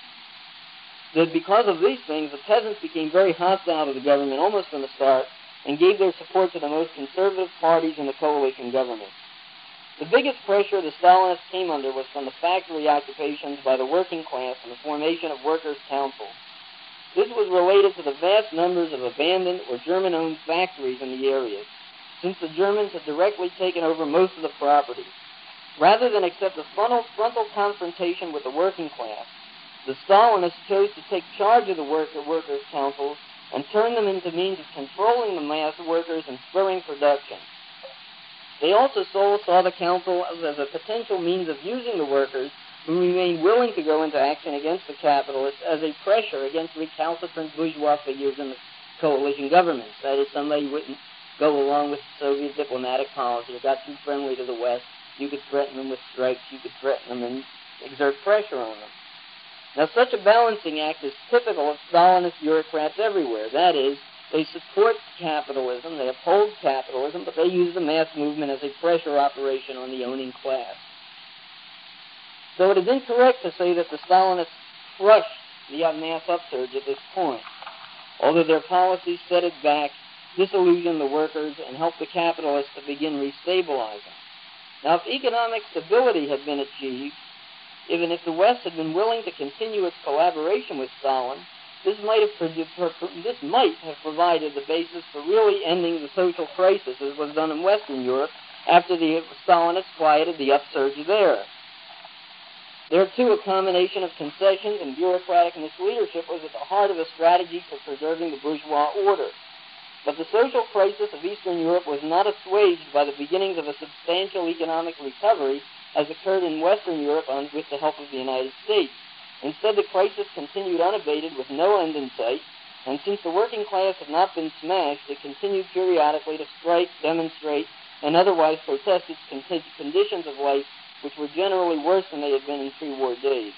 that because of these things, the peasants became very hostile to the government almost from the start and gave their support to the most conservative parties in the coalition government. The biggest pressure the Stalinists came under was from the factory occupations by the working class and the formation of workers' councils. This was related to the vast numbers of abandoned or German-owned factories in the area, since the Germans had directly taken over most of the property. Rather than accept a frontal confrontation with the working class, the Stalinists chose to take charge of the workers' councils and turn them into means of controlling the mass workers and spurring production. They also saw the council as a potential means of using the workers who remained willing to go into action against the capitalists as a pressure against recalcitrant bourgeois figures in the coalition governments. That is, somebody who wouldn't go along with Soviet diplomatic policy or got too friendly to the West. You could threaten them with strikes, you could threaten them and exert pressure on them. Now, such a balancing act is typical of Stalinist bureaucrats everywhere. That is, they support capitalism, they uphold capitalism, but they use the mass movement as a pressure operation on the owning class. So it is incorrect to say that the Stalinists crushed the mass upsurge at this point, although their policies set it back, disillusioned the workers, and helped the capitalists to begin restabilizing. Now, if economic stability had been achieved, even if the West had been willing to continue its collaboration with Stalin, This might have provided the basis for really ending the social crisis as was done in Western Europe after the Stalinists quieted the upsurge there. There, too, a combination of concessions and bureaucratic misleadership was at the heart of a strategy for preserving the bourgeois order. But the social crisis of Eastern Europe was not assuaged by the beginnings of a substantial economic recovery as occurred in Western Europe with the help of the United States. Instead, the crisis continued unabated with no end in sight, and since the working class had not been smashed, it continued periodically to strike, demonstrate, and otherwise protest its conditions of life, which were generally worse than they had been in pre-war days.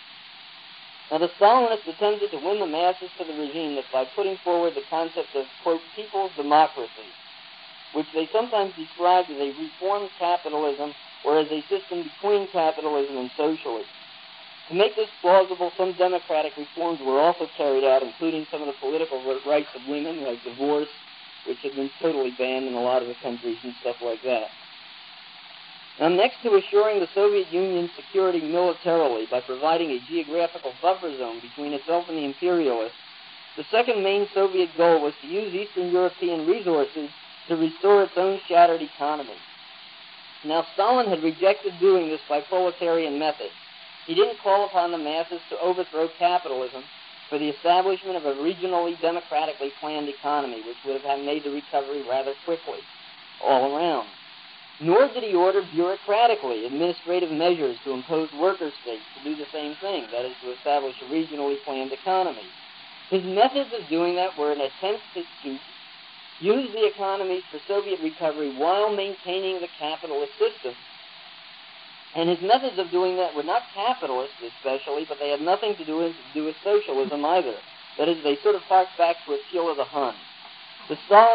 Now, the Stalinists attempted to win the masses to the regime by putting forward the concept of, quote, people's democracy, which they sometimes described as a reformed capitalism or as a system between capitalism and socialism. To make this plausible, some democratic reforms were also carried out, including some of the political rights of women, like divorce, which had been totally banned in a lot of the countries and stuff like that. Now, next to assuring the Soviet Union's security militarily by providing a geographical buffer zone between itself and the imperialists, the second main Soviet goal was to use Eastern European resources to restore its own shattered economy. Now, Stalin had rejected doing this by proletarian methods. He didn't call upon the masses to overthrow capitalism for the establishment of a regionally democratically planned economy, which would have made the recovery rather quickly, all around. Nor did he order bureaucratically administrative measures to impose worker states to do the same thing, that is, to establish a regionally planned economy. His methods of doing that were an attempt to use the economies for Soviet recovery while maintaining the capitalist system. And his methods of doing that were not capitalist especially, but they had nothing to do with socialism either. That is, they sort of harked back to Attila the Hun. The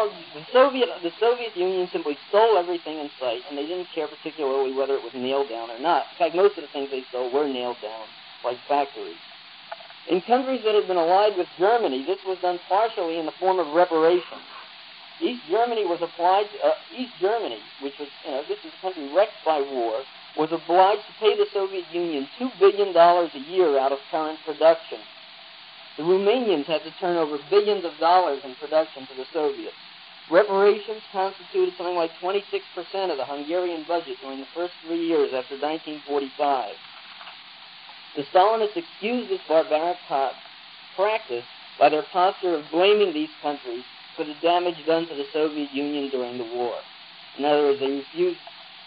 Soviet Union simply stole everything in sight, and they didn't care particularly whether it was nailed down or not. In fact, most of the things they stole were nailed down, like factories. In countries that had been allied with Germany, this was done partially in the form of reparations. East Germany, which was, this is a country wrecked by war, was obliged to pay the Soviet Union $2 billion a year out of current production. The Romanians had to turn over billions of dollars in production to the Soviets. Reparations constituted something like 26% of the Hungarian budget during the first 3 years after 1945. The Stalinists excused this barbaric practice by their posture of blaming these countries for the damage done to the Soviet Union during the war. In other words, they refusing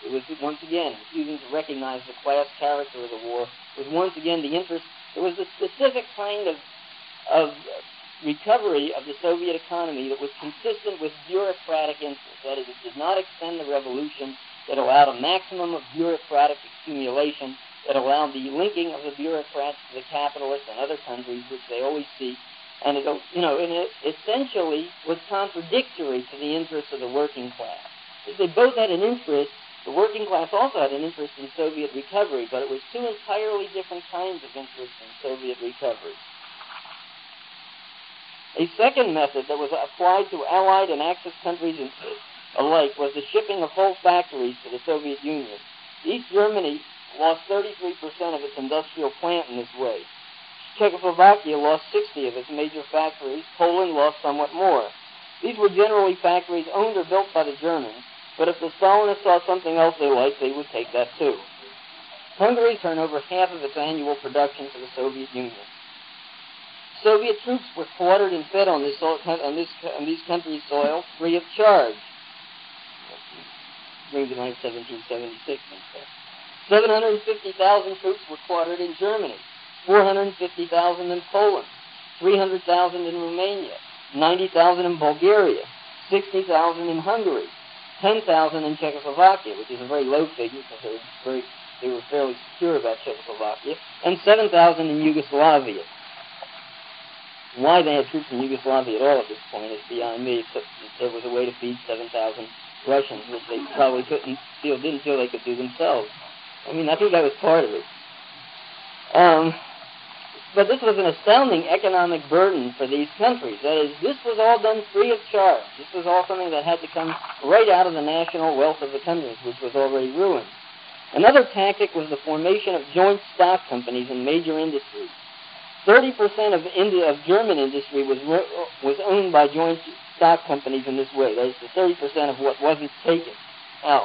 to recognize the class character of the war, was once again the interest. There was a specific kind of recovery of the Soviet economy that was consistent with bureaucratic interests. That is, it did not extend the revolution. It allowed a maximum of bureaucratic accumulation. It allowed the linking of the bureaucrats to the capitalists and other countries, which they always seek. And it essentially was contradictory to the interests of the working class. They both had an interest. The working class also had an interest in Soviet recovery, but it was two entirely different kinds of interests in Soviet recovery. A second method that was applied to Allied and Axis countries alike was the shipping of whole factories to the Soviet Union. East Germany lost 33% of its industrial plant in this way. Czechoslovakia lost 60 of its major factories. Poland lost somewhat more. These were generally factories owned or built by the Germans, but if the Stalinists saw something else they liked, they would take that too. Hungary turned over half of its annual production to the Soviet Union. Soviet troops were quartered and fed on these countries' soil free of charge. Bring to mind 1776 and stuff. 750,000 troops were quartered in Germany, 450,000 in Poland, 300,000 in Romania, 90,000 in Bulgaria, 60,000 in Hungary, 10,000 in Czechoslovakia, which is a very low figure because they were fairly secure about Czechoslovakia, and 7,000 in Yugoslavia. Why they had troops in Yugoslavia at all at this point is beyond me, except that there was a way to feed 7,000 Russians, which they probably didn't feel they could do themselves. I mean, I think that was part of it. But this was an astounding economic burden for these countries. That is, this was all done free of charge. This was all something that had to come right out of the national wealth of the countries, which was already ruined. Another tactic was the formation of joint stock companies in major industries. 30% of German industry was owned by joint stock companies in this way. That is, the 30% of what wasn't taken out.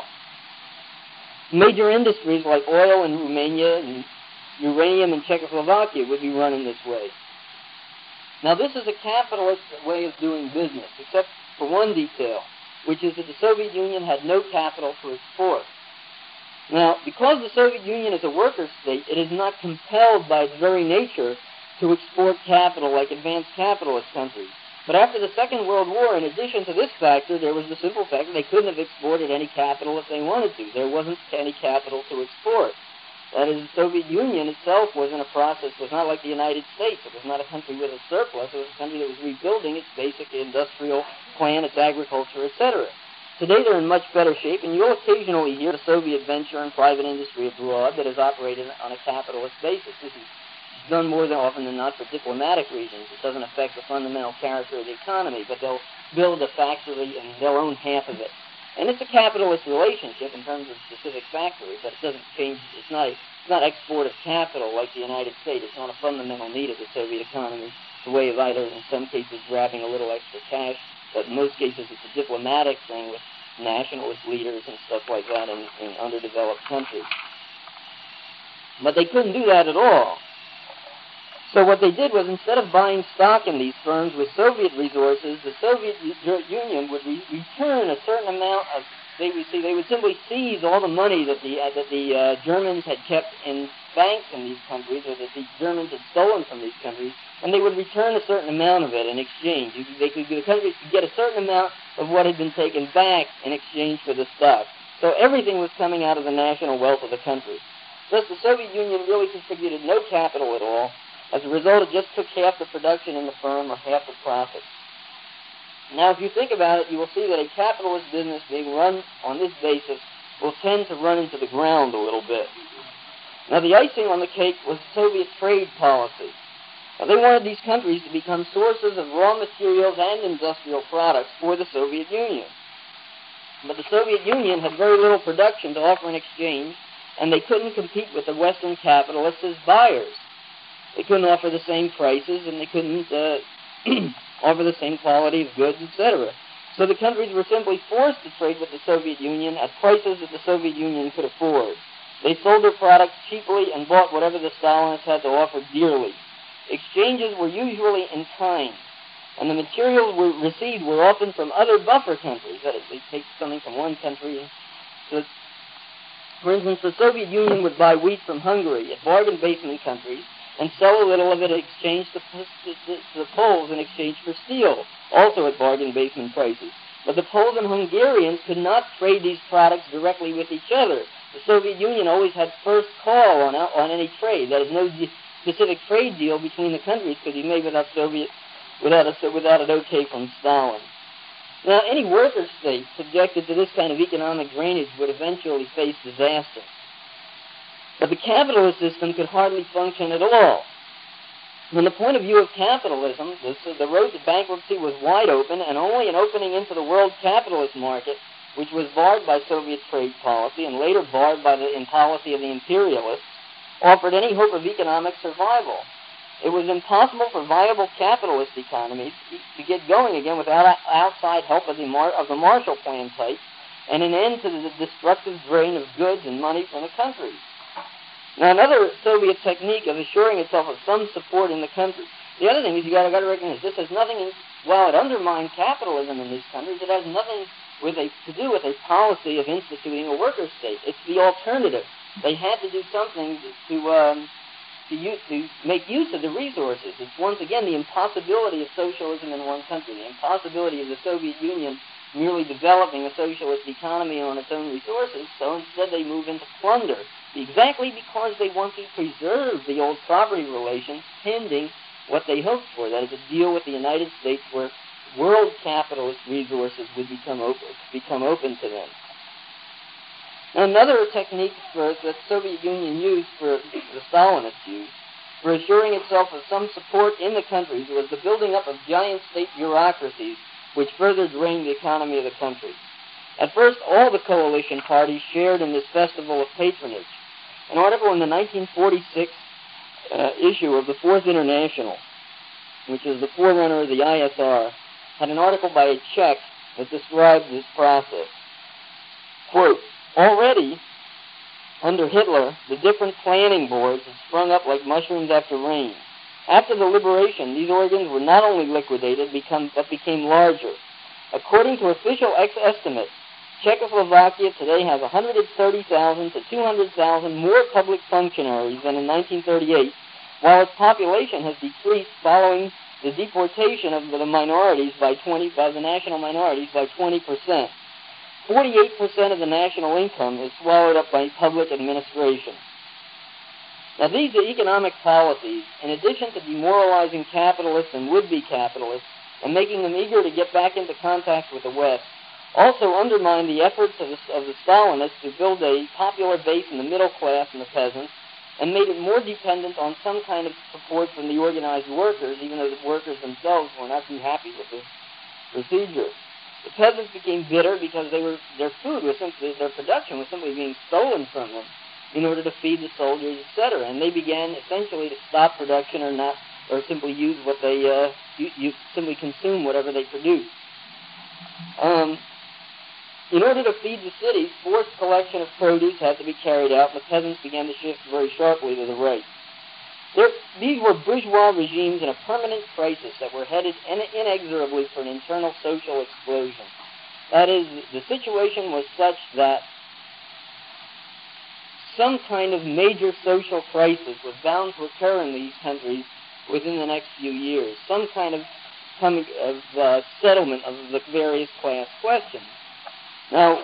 Major industries like oil in Romania and uranium in Czechoslovakia would be run in this way. Now, this is a capitalist way of doing business, except for one detail, which is that the Soviet Union had no capital to export. Now, because the Soviet Union is a worker state, it is not compelled by its very nature to export capital like advanced capitalist countries. But after the Second World War, in addition to this factor, there was the simple fact that they couldn't have exported any capital if they wanted to. There wasn't any capital to export. That is, the Soviet Union itself was in a process, was not like the United States. It was not a country with a surplus. It was a country that was rebuilding its basic industrial plan, its agriculture, etc. Today they're in much better shape, and you'll occasionally hear a Soviet venture and private industry abroad that is operated on a capitalist basis. This is done more than often than not for diplomatic reasons. It doesn't affect the fundamental character of the economy, but they'll build a factory and they'll own half of it. And it's a capitalist relationship in terms of specific factory, but it doesn't change. It's not export of capital like the United States. It's not a fundamental need of the Soviet economy. It's a way of either, in some cases, grabbing a little extra cash, but in most cases it's a diplomatic thing with nationalist leaders and stuff like that in underdeveloped countries. But they couldn't do that at all. So what they did was, instead of buying stock in these firms with Soviet resources, the Soviet Union would return a certain amount of. They would simply seize all the money that the Germans had kept in banks in these countries, or that the Germans had stolen from these countries, and they would return a certain amount of it in exchange. The countries could get a certain amount of what had been taken back in exchange for the stock. So everything was coming out of the national wealth of the country. Thus, the Soviet Union really contributed no capital at all. As a result, it just took half the production in the firm or half the profit. Now, if you think about it, you will see that a capitalist business being run on this basis will tend to run into the ground a little bit. Now, the icing on the cake was Soviet trade policy. Now, they wanted these countries to become sources of raw materials and industrial products for the Soviet Union. But the Soviet Union had very little production to offer in exchange, and they couldn't compete with the Western capitalists as buyers. They couldn't offer the same prices, and they couldn't offer the same quality of goods, etc. So the countries were simply forced to trade with the Soviet Union at prices that the Soviet Union could afford. They sold their products cheaply and bought whatever the Stalinists had to offer dearly. Exchanges were usually in kind, and the materials received were often from other buffer countries. That is, they take something from one country. So, for instance, the Soviet Union would buy wheat from Hungary at bargain basement countries, and sell a little of it in exchange to the Poles in exchange for steel, also at bargain basement prices. But the Poles and Hungarians could not trade these products directly with each other. The Soviet Union always had first call on any trade. That is, no specific trade deal between the countries could be made without an okay from Stalin. Now, any worker state subjected to this kind of economic drainage would eventually face disaster. But the capitalist system could hardly function at all. From the point of view of capitalism, the road to bankruptcy was wide open, and only an opening into the world capitalist market, which was barred by Soviet trade policy and later barred by the policy of the imperialists, offered any hope of economic survival. It was impossible for viable capitalist economies to get going again without outside help of the Marshall Plan type, and an end to the destructive drain of goods and money from the country. Now, another Soviet technique of assuring itself of some support in the country. The other thing is you got to recognize this has nothing. While it undermined capitalism in these countries, it has nothing to do with a policy of instituting a worker state. It's the alternative. They had to do something to make use of the resources. It's once again the impossibility of socialism in one country, the impossibility of the Soviet Union merely developing a socialist economy on its own resources. So instead, they move into plunder. Exactly because they want to preserve the old property relations pending what they hoped for, that is, a deal with the United States where world capitalist resources would become open to them. Now, another technique that the Soviet Union used, the Stalinists used, for assuring itself of some support in the countries was the building up of giant state bureaucracies which further drained the economy of the country. At first, all the coalition parties shared in this festival of patronage. An article in the 1946 issue of the Fourth International, which is the forerunner of the ISR, had an article by a Czech that described this process. Quote, already, under Hitler, the different planning boards had sprung up like mushrooms after rain. After the liberation, these organs were not only liquidated, but became larger. According to official estimates, Czechoslovakia today has 130,000 to 200,000 more public functionaries than in 1938, while its population has decreased following the deportation of the minorities by the national minorities by 20%. 48% of the national income is swallowed up by public administration. Now, these economic policies, in addition to demoralizing capitalists and would-be capitalists and making them eager to get back into contact with the West, also undermined the efforts of the Stalinists to build a popular base in the middle class and the peasants, and made it more dependent on some kind of support from the organized workers, even though the workers themselves were not too happy with this procedure. The peasants became bitter because their production was simply being stolen from them in order to feed the soldiers, etc. And they began essentially to stop production or simply use what they simply consume whatever they produce. In order to feed the cities, forced collection of produce had to be carried out, and the peasants began to shift very sharply to the right. These were bourgeois regimes in a permanent crisis that were headed inexorably for an internal social explosion. That is, the situation was such that some kind of major social crisis was bound to occur in these countries within the next few years, some kind of settlement of the various class questions. Now,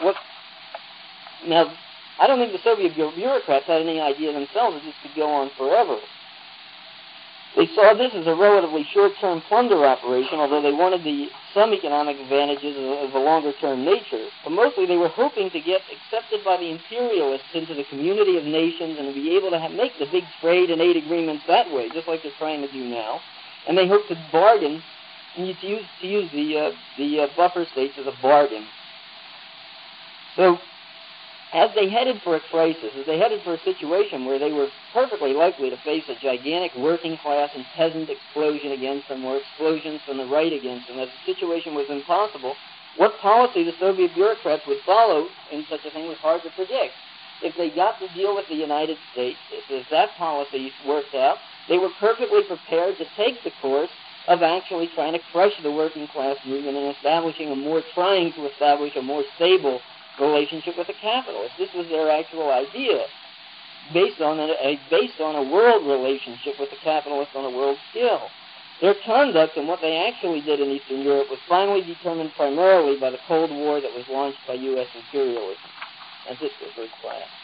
I don't think the Soviet bureaucrats had any idea themselves that this could go on forever. They saw this as a relatively short-term plunder operation, although they wanted some economic advantages of a longer-term nature. But mostly they were hoping to get accepted by the imperialists into the community of nations and to be able to make the big trade and aid agreements that way, just like they're trying to do now. And they hoped to bargain, and to use the buffer states as a bargain. So, as they headed for a crisis, as they headed for a situation where they were perfectly likely to face a gigantic working class and peasant explosion against them, or explosions from the right against them, as the situation was impossible, what policy the Soviet bureaucrats would follow in such a thing was hard to predict. If they got to deal with the United States, if that policy worked out, they were perfectly prepared to take the course of actually trying to crush the working class movement and trying to establish a more stable relationship with the capitalists. This was their actual idea, based on a world relationship with the capitalists on a world scale. Their conduct and what they actually did in Eastern Europe was finally determined primarily by the Cold War that was launched by U.S. imperialism. That's it for the first class.